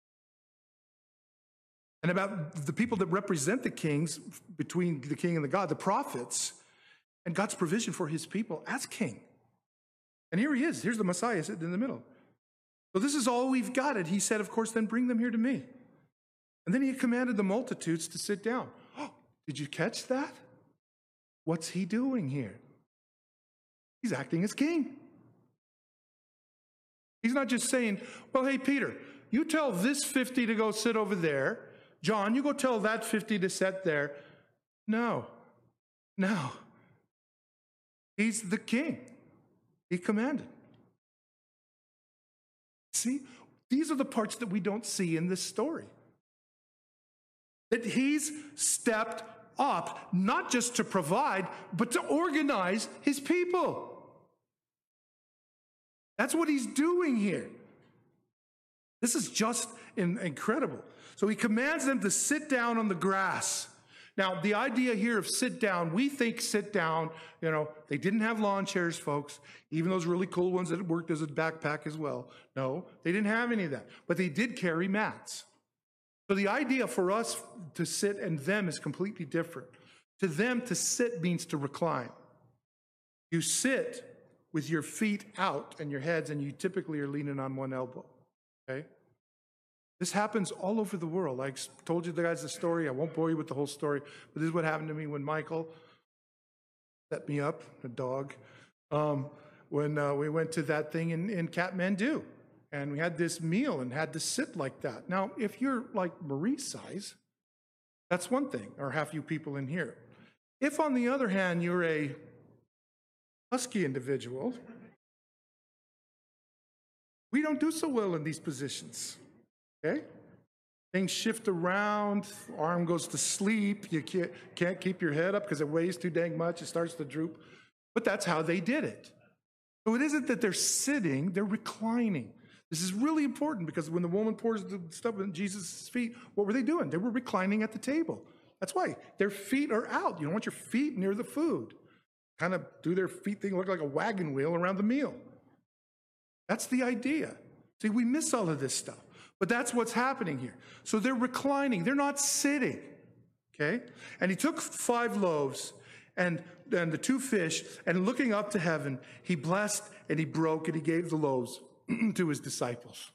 And about the people that represent the kings between the king and the God, the prophets, and God's provision for his people as king. And here he is. Here's the Messiah sitting in the middle. So this is all we've got. And he said, of course, then bring them here to me. And then he commanded the multitudes to sit down. Oh, did you catch that? What's he doing here? He's acting as king. He's not just saying, well, hey, Peter, you tell this fifty to go sit over there. John, you go tell that fifty to sit there. No, no. He's the king. He commanded. See, these are the parts that we don't see in this story. That he's stepped up, not just to provide, but to organize his people. That's what he's doing here. This is just in, incredible. So he commands them to sit down on the grass. Now, the idea here of sit down, we think sit down, you know, they didn't have lawn chairs, folks, even those really cool ones that worked as a backpack as well. No, they didn't have any of that, but they did carry mats. So the idea for us to sit and them is completely different. To them, to sit means to recline. You sit with your feet out and your heads, and you typically are leaning on one elbow, okay? This happens all over the world. I told you guys the story. I won't bore you with the whole story, but this is what happened to me when Michael set me up, the dog, um, when uh, we went to that thing in, in Kathmandu. And we had this meal and had to sit like that. Now, if you're like Marie's size, that's one thing, or half you people in here. If, on the other hand, you're a husky individual, we don't do so well in these positions, okay? Things shift around, arm goes to sleep, you can't, can't keep your head up because it weighs too dang much, it starts to droop. But that's how they did it. So it isn't that they're sitting, they're reclining. This is really important because when the woman pours the stuff in Jesus' feet, what were they doing? They were reclining at the table. That's why their feet are out. You don't want your feet near the food. Kind of do their feet thing look like a wagon wheel around the meal. That's the idea. See, we miss all of this stuff, but that's what's happening here. So they're reclining. They're not sitting, okay? And he took five loaves and, and the two fish, and looking up to heaven, he blessed and he broke and he gave the loaves to his disciples.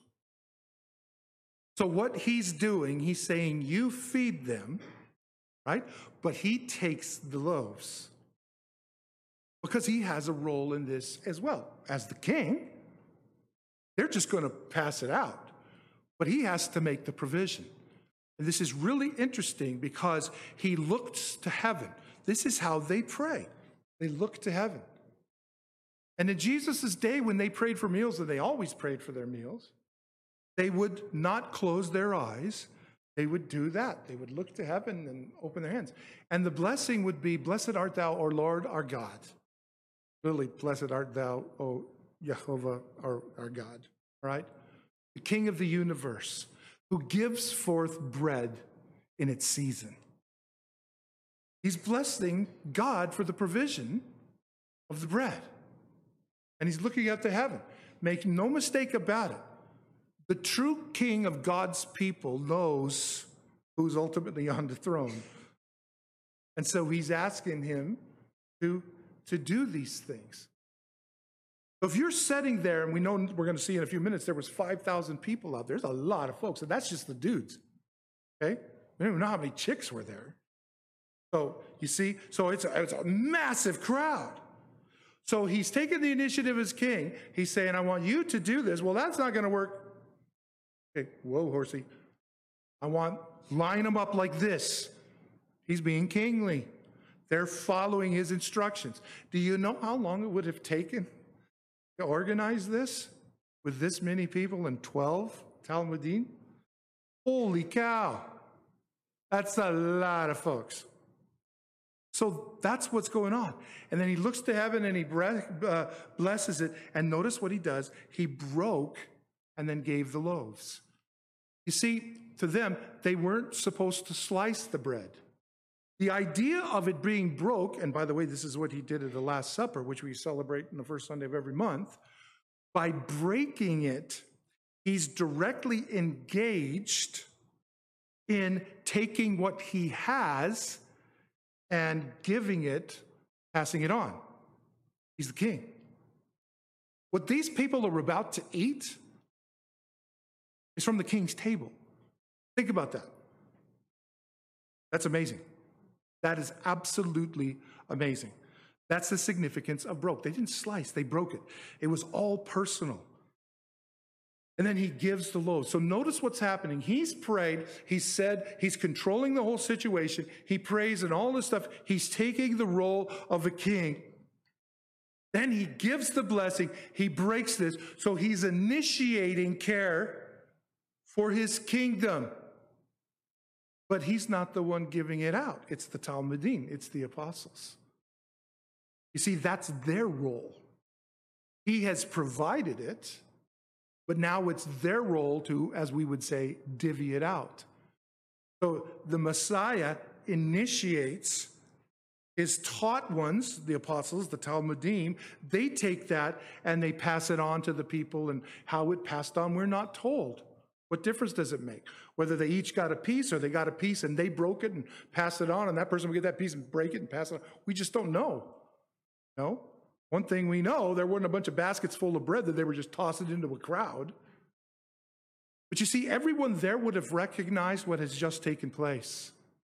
So what he's doing, he's saying, you feed them, right? But he takes the loaves because he has a role in this as well. As the king, they're just going to pass it out, but he has to make the provision. And this is really interesting because he looks to heaven. This is how they pray. They look to heaven. And in Jesus' day, when they prayed for meals, and they always prayed for their meals, they would not close their eyes. They would do that. They would look to heaven and open their hands. And the blessing would be, blessed art thou, O Lord, our God. Literally, blessed art thou, O Jehovah, our, our God. All right? The King of the universe, who gives forth bread in its season. He's blessing God for the provision of the bread. And he's looking up to heaven. Make no mistake about it. The true king of God's people knows who's ultimately on the throne. And so he's asking him to, to do these things. So if you're sitting there, and we know we're going to see in a few minutes, there was five thousand people out there. There's a lot of folks, and that's just the dudes. Okay? We don't even know how many chicks were there. So you see, so it's a, it's a massive crowd. So he's taking the initiative as king. He's saying, I want you to do this. Well, that's not going to work. Okay, whoa, horsey. I want, line them up like this. He's being kingly. They're following his instructions. Do you know how long it would have taken to organize this with this many people and twelve Talmudim? Holy cow. That's a lot of folks. So that's what's going on. And then he looks to heaven and he blesses it. And notice what he does. He broke and then gave the loaves. You see, to them, they weren't supposed to slice the bread. The idea of it being broke, and by the way, this is what he did at the Last Supper, which we celebrate on the first Sunday of every month. By breaking it, he's directly engaged in taking what he has and giving it, passing it on. He's the king. What these people are about to eat is from the king's table. Think about that. That's amazing. That is absolutely amazing. That's the significance of broke. They didn't slice, they broke it. It was all personal. And then he gives the loaves. So notice what's happening. He's prayed. He said he's controlling the whole situation. He prays and all this stuff. He's taking the role of a king. Then he gives the blessing. He breaks this. So he's initiating care for his kingdom. But he's not the one giving it out. It's the Talmudim. It's the apostles. You see, that's their role. He has provided it. But now it's their role to, as we would say, divvy it out. So the Messiah initiates his taught ones, the apostles, the Talmudim. They take that and they pass it on to the people, and how it passed on, we're not told. What difference does it make? Whether they each got a piece or they got a piece and they broke it and passed it on, and that person would get that piece and break it and pass it on. We just don't know. No? One thing we know, there weren't a bunch of baskets full of bread that they were just tossing into a crowd. But you see, everyone there would have recognized what has just taken place.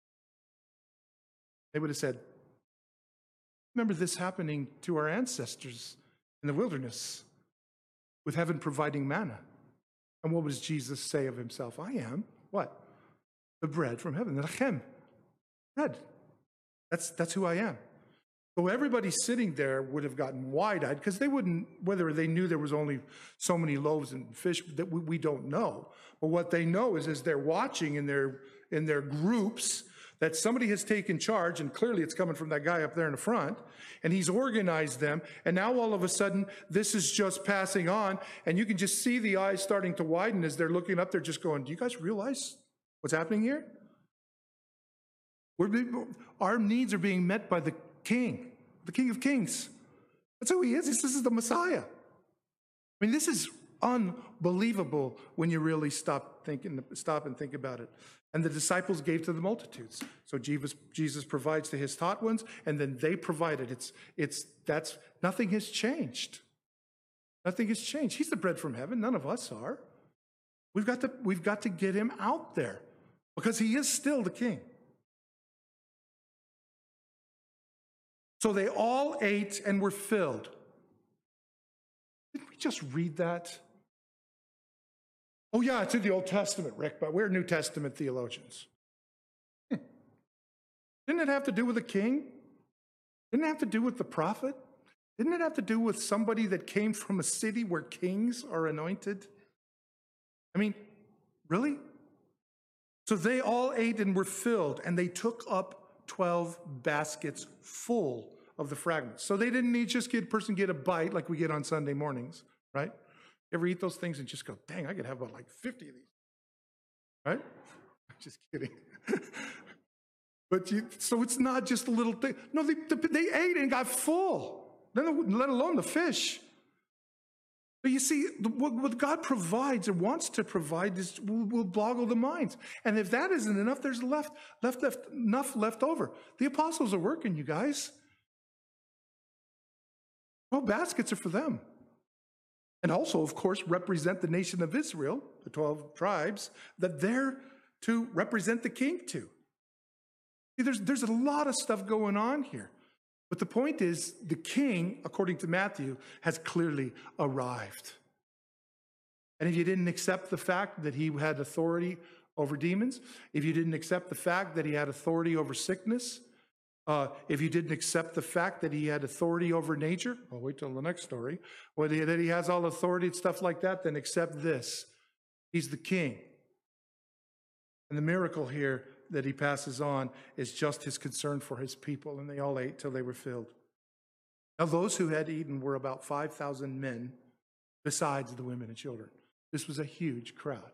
They would have said, remember this happening to our ancestors in the wilderness with heaven providing manna. And what does Jesus say of himself? I am, what? The bread from heaven, the lachem, bread. That's, that's who I am. So everybody sitting there would have gotten wide-eyed, because they wouldn't, whether they knew there was only so many loaves and fish, that we, we don't know. But what they know is, as they're watching in their, in their groups, that somebody has taken charge, and clearly it's coming from that guy up there in the front, and he's organized them, and now all of a sudden, this is just passing on, and you can just see the eyes starting to widen as they're looking up there, just going, do you guys realize what's happening here? We're being, our needs are being met by the King, the King of Kings. That's who he is. This is the Messiah. I mean, this is unbelievable when you really stop thinking, stop and think about it. And the disciples gave to the multitudes. So Jesus, Jesus provides to his taught ones, and then they provided. It's, it's, that's, nothing has changed. Nothing has changed. He's the bread from heaven. None of us are. We've got to, we've got to get him out there, because he is still the king. So they all ate and were filled. Didn't we just read that? Oh yeah, it's in the Old Testament, Rick, but we're New Testament theologians. Hmm. Didn't it have to do with a king? Didn't it have to do with the prophet? Didn't it have to do with somebody that came from a city where kings are anointed? I mean, really? So they all ate and were filled, and they took up twelve baskets full of the fragments. So they didn't need just get a person get a bite like we get on Sunday mornings, right? You ever eat those things and just go, dang, I could have about like fifty of these, right? Just kidding. But you, so it's not just a little thing. No, they, they ate and got full, let alone the fish. But you see, what God provides or wants to provide is will, will boggle the minds. And if that isn't enough, there's left, left, left, enough left over. The apostles are working, you guys. Well, baskets are for them. And also, of course, represent the nation of Israel, the twelve tribes, that they're to represent the king to. See, there's, there's a lot of stuff going on here. But the point is, the king, according to Matthew, has clearly arrived. And if you didn't accept the fact that he had authority over demons, if you didn't accept the fact that he had authority over sickness, Uh, if you didn't accept the fact that he had authority over nature, I'll wait till the next story, or that he has all authority and stuff like that, then accept this. He's the king. And the miracle here that he passes on is just his concern for his people, and they all ate till they were filled. Now, those who had eaten were about five thousand men, besides the women and children. This was a huge crowd.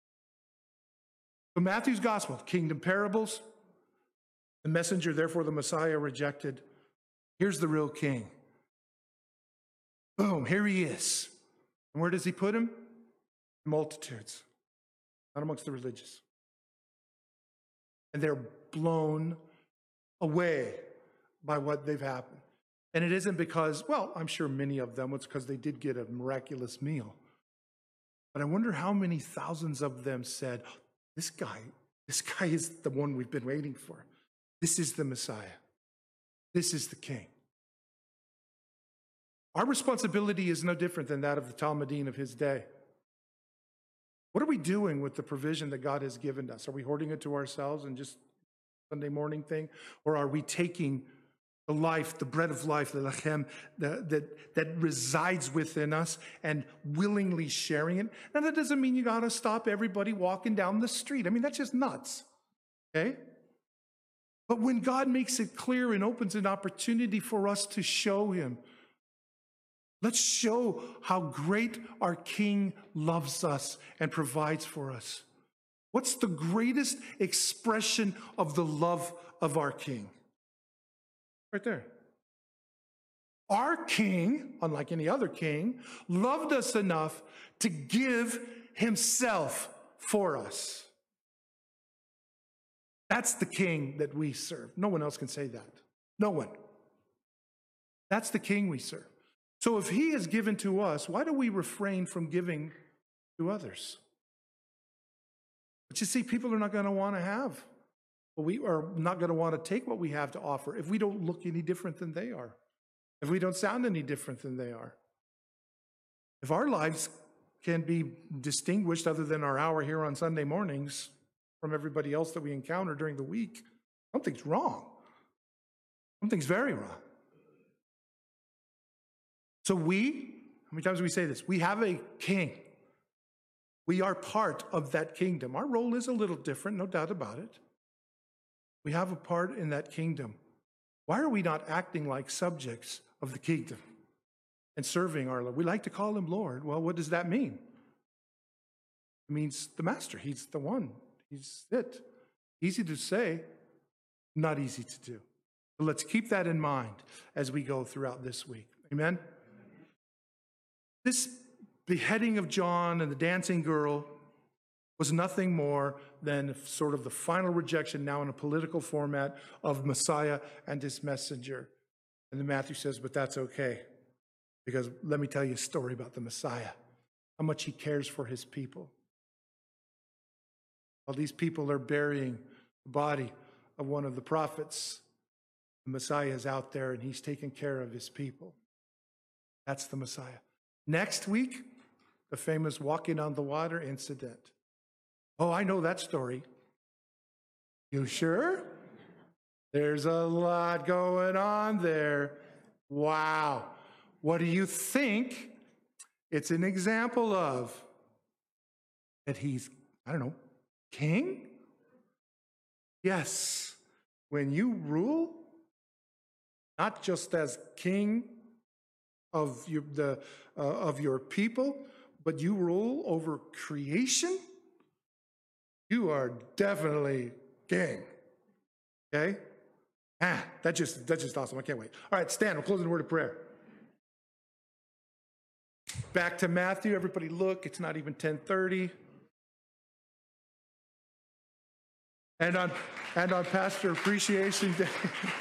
So Matthew's gospel, kingdom parables, the messenger, therefore the Messiah, rejected. Here's the real king. Boom, here he is. And where does he put him? Multitudes, not amongst the religious. And they're blown away by what they've happened. And it isn't because, well, I'm sure many of them, it's because they did get a miraculous meal. But I wonder how many thousands of them said, this guy, this guy is the one we've been waiting for. This is the Messiah. This is the king. Our responsibility is no different than that of the Talmudim of his day. What are we doing with the provision that God has given us? Are we hoarding it to ourselves and just Sunday morning thing? Or are we taking the life, the bread of life, the lechem, the, that, that resides within us and willingly sharing it? Now, that doesn't mean you got to stop everybody walking down the street. I mean, that's just nuts, okay? But when God makes it clear and opens an opportunity for us to show him, let's show how great our King loves us and provides for us. What's the greatest expression of the love of our King? Right there. Our King, unlike any other king, loved us enough to give himself for us. That's the king that we serve. No one else can say that. No one. That's the king we serve. So if he is given to us, why do we refrain from giving to others? But you see, people are not going to want to have. But we are not going to want to take what we have to offer if we don't look any different than they are. If we don't sound any different than they are. If our lives can be distinguished other than our hour here on Sunday mornings from everybody else that we encounter during the week, something's wrong. Something's very wrong. So we, how many times do we say this? We have a king. We are part of that kingdom. Our role is a little different, no doubt about it. We have a part in that kingdom. Why are we not acting like subjects of the kingdom and serving our Lord? We like to call him Lord. Well, what does that mean? It means the master. He's the one. He's it. Easy to say, not easy to do. So let's keep that in mind as we go throughout this week. Amen? This beheading of John and the dancing girl was nothing more than sort of the final rejection, now in a political format, of Messiah and his messenger. And then Matthew says, but that's okay, because let me tell you a story about the Messiah, how much he cares for his people. While these people are burying the body of one of the prophets, the Messiah is out there and he's taking care of his people. That's the Messiah. Next week, the famous walking on the water incident. Oh, I know that story. You sure? There's a lot going on there. Wow. What do you think it's an example of? That he's, I don't know, king? Yes. When you rule, not just as king of your, the, uh, of your people, but you rule over creation, you are definitely king. Okay? Ah, that just, that's just awesome. I can't wait. All right, stand. We'll close in a word of prayer. Back to Matthew. Everybody look. It's not even ten thirty. And on, and on Pastor Appreciation Day.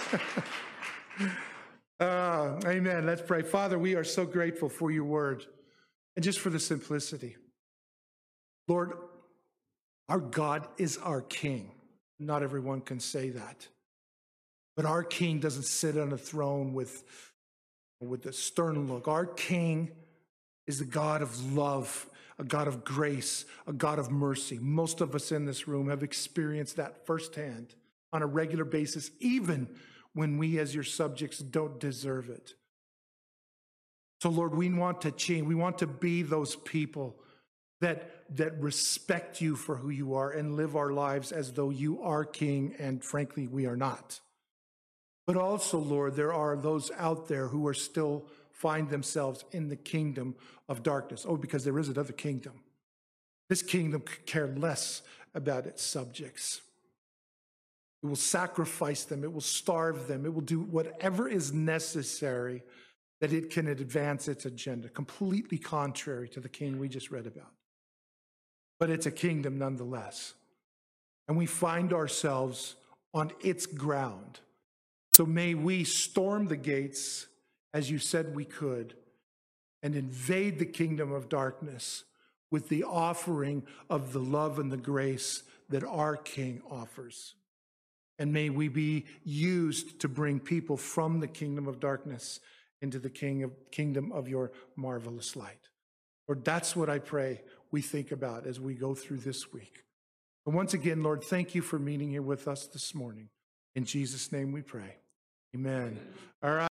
uh, amen. Let's pray. Father, we are so grateful for your word and just for the simplicity. Lord, our God is our King. Not everyone can say that. But our King doesn't sit on a throne with, with a stern look. Our King is the God of love, a God of grace, a God of mercy. Most of us in this room have experienced that firsthand on a regular basis, even when we as your subjects don't deserve it. So Lord, we want to change. We want to be those people that, that respect you for who you are and live our lives as though you are King, and frankly, we are not. But also, Lord, there are those out there who are still find themselves in the kingdom of darkness. Oh, because there is another kingdom. This kingdom could care less about its subjects. It will sacrifice them. It will starve them. It will do whatever is necessary that it can advance its agenda, completely contrary to the king we just read about. But it's a kingdom nonetheless. And we find ourselves on its ground. So may we storm the gates, as you said we could, and invade the kingdom of darkness with the offering of the love and the grace that our King offers. And may we be used to bring people from the kingdom of darkness into the king of, kingdom of your marvelous light. Lord, that's what I pray we think about as we go through this week. And once again, Lord, thank you for meeting here with us this morning. In Jesus' name we pray. Amen. All right.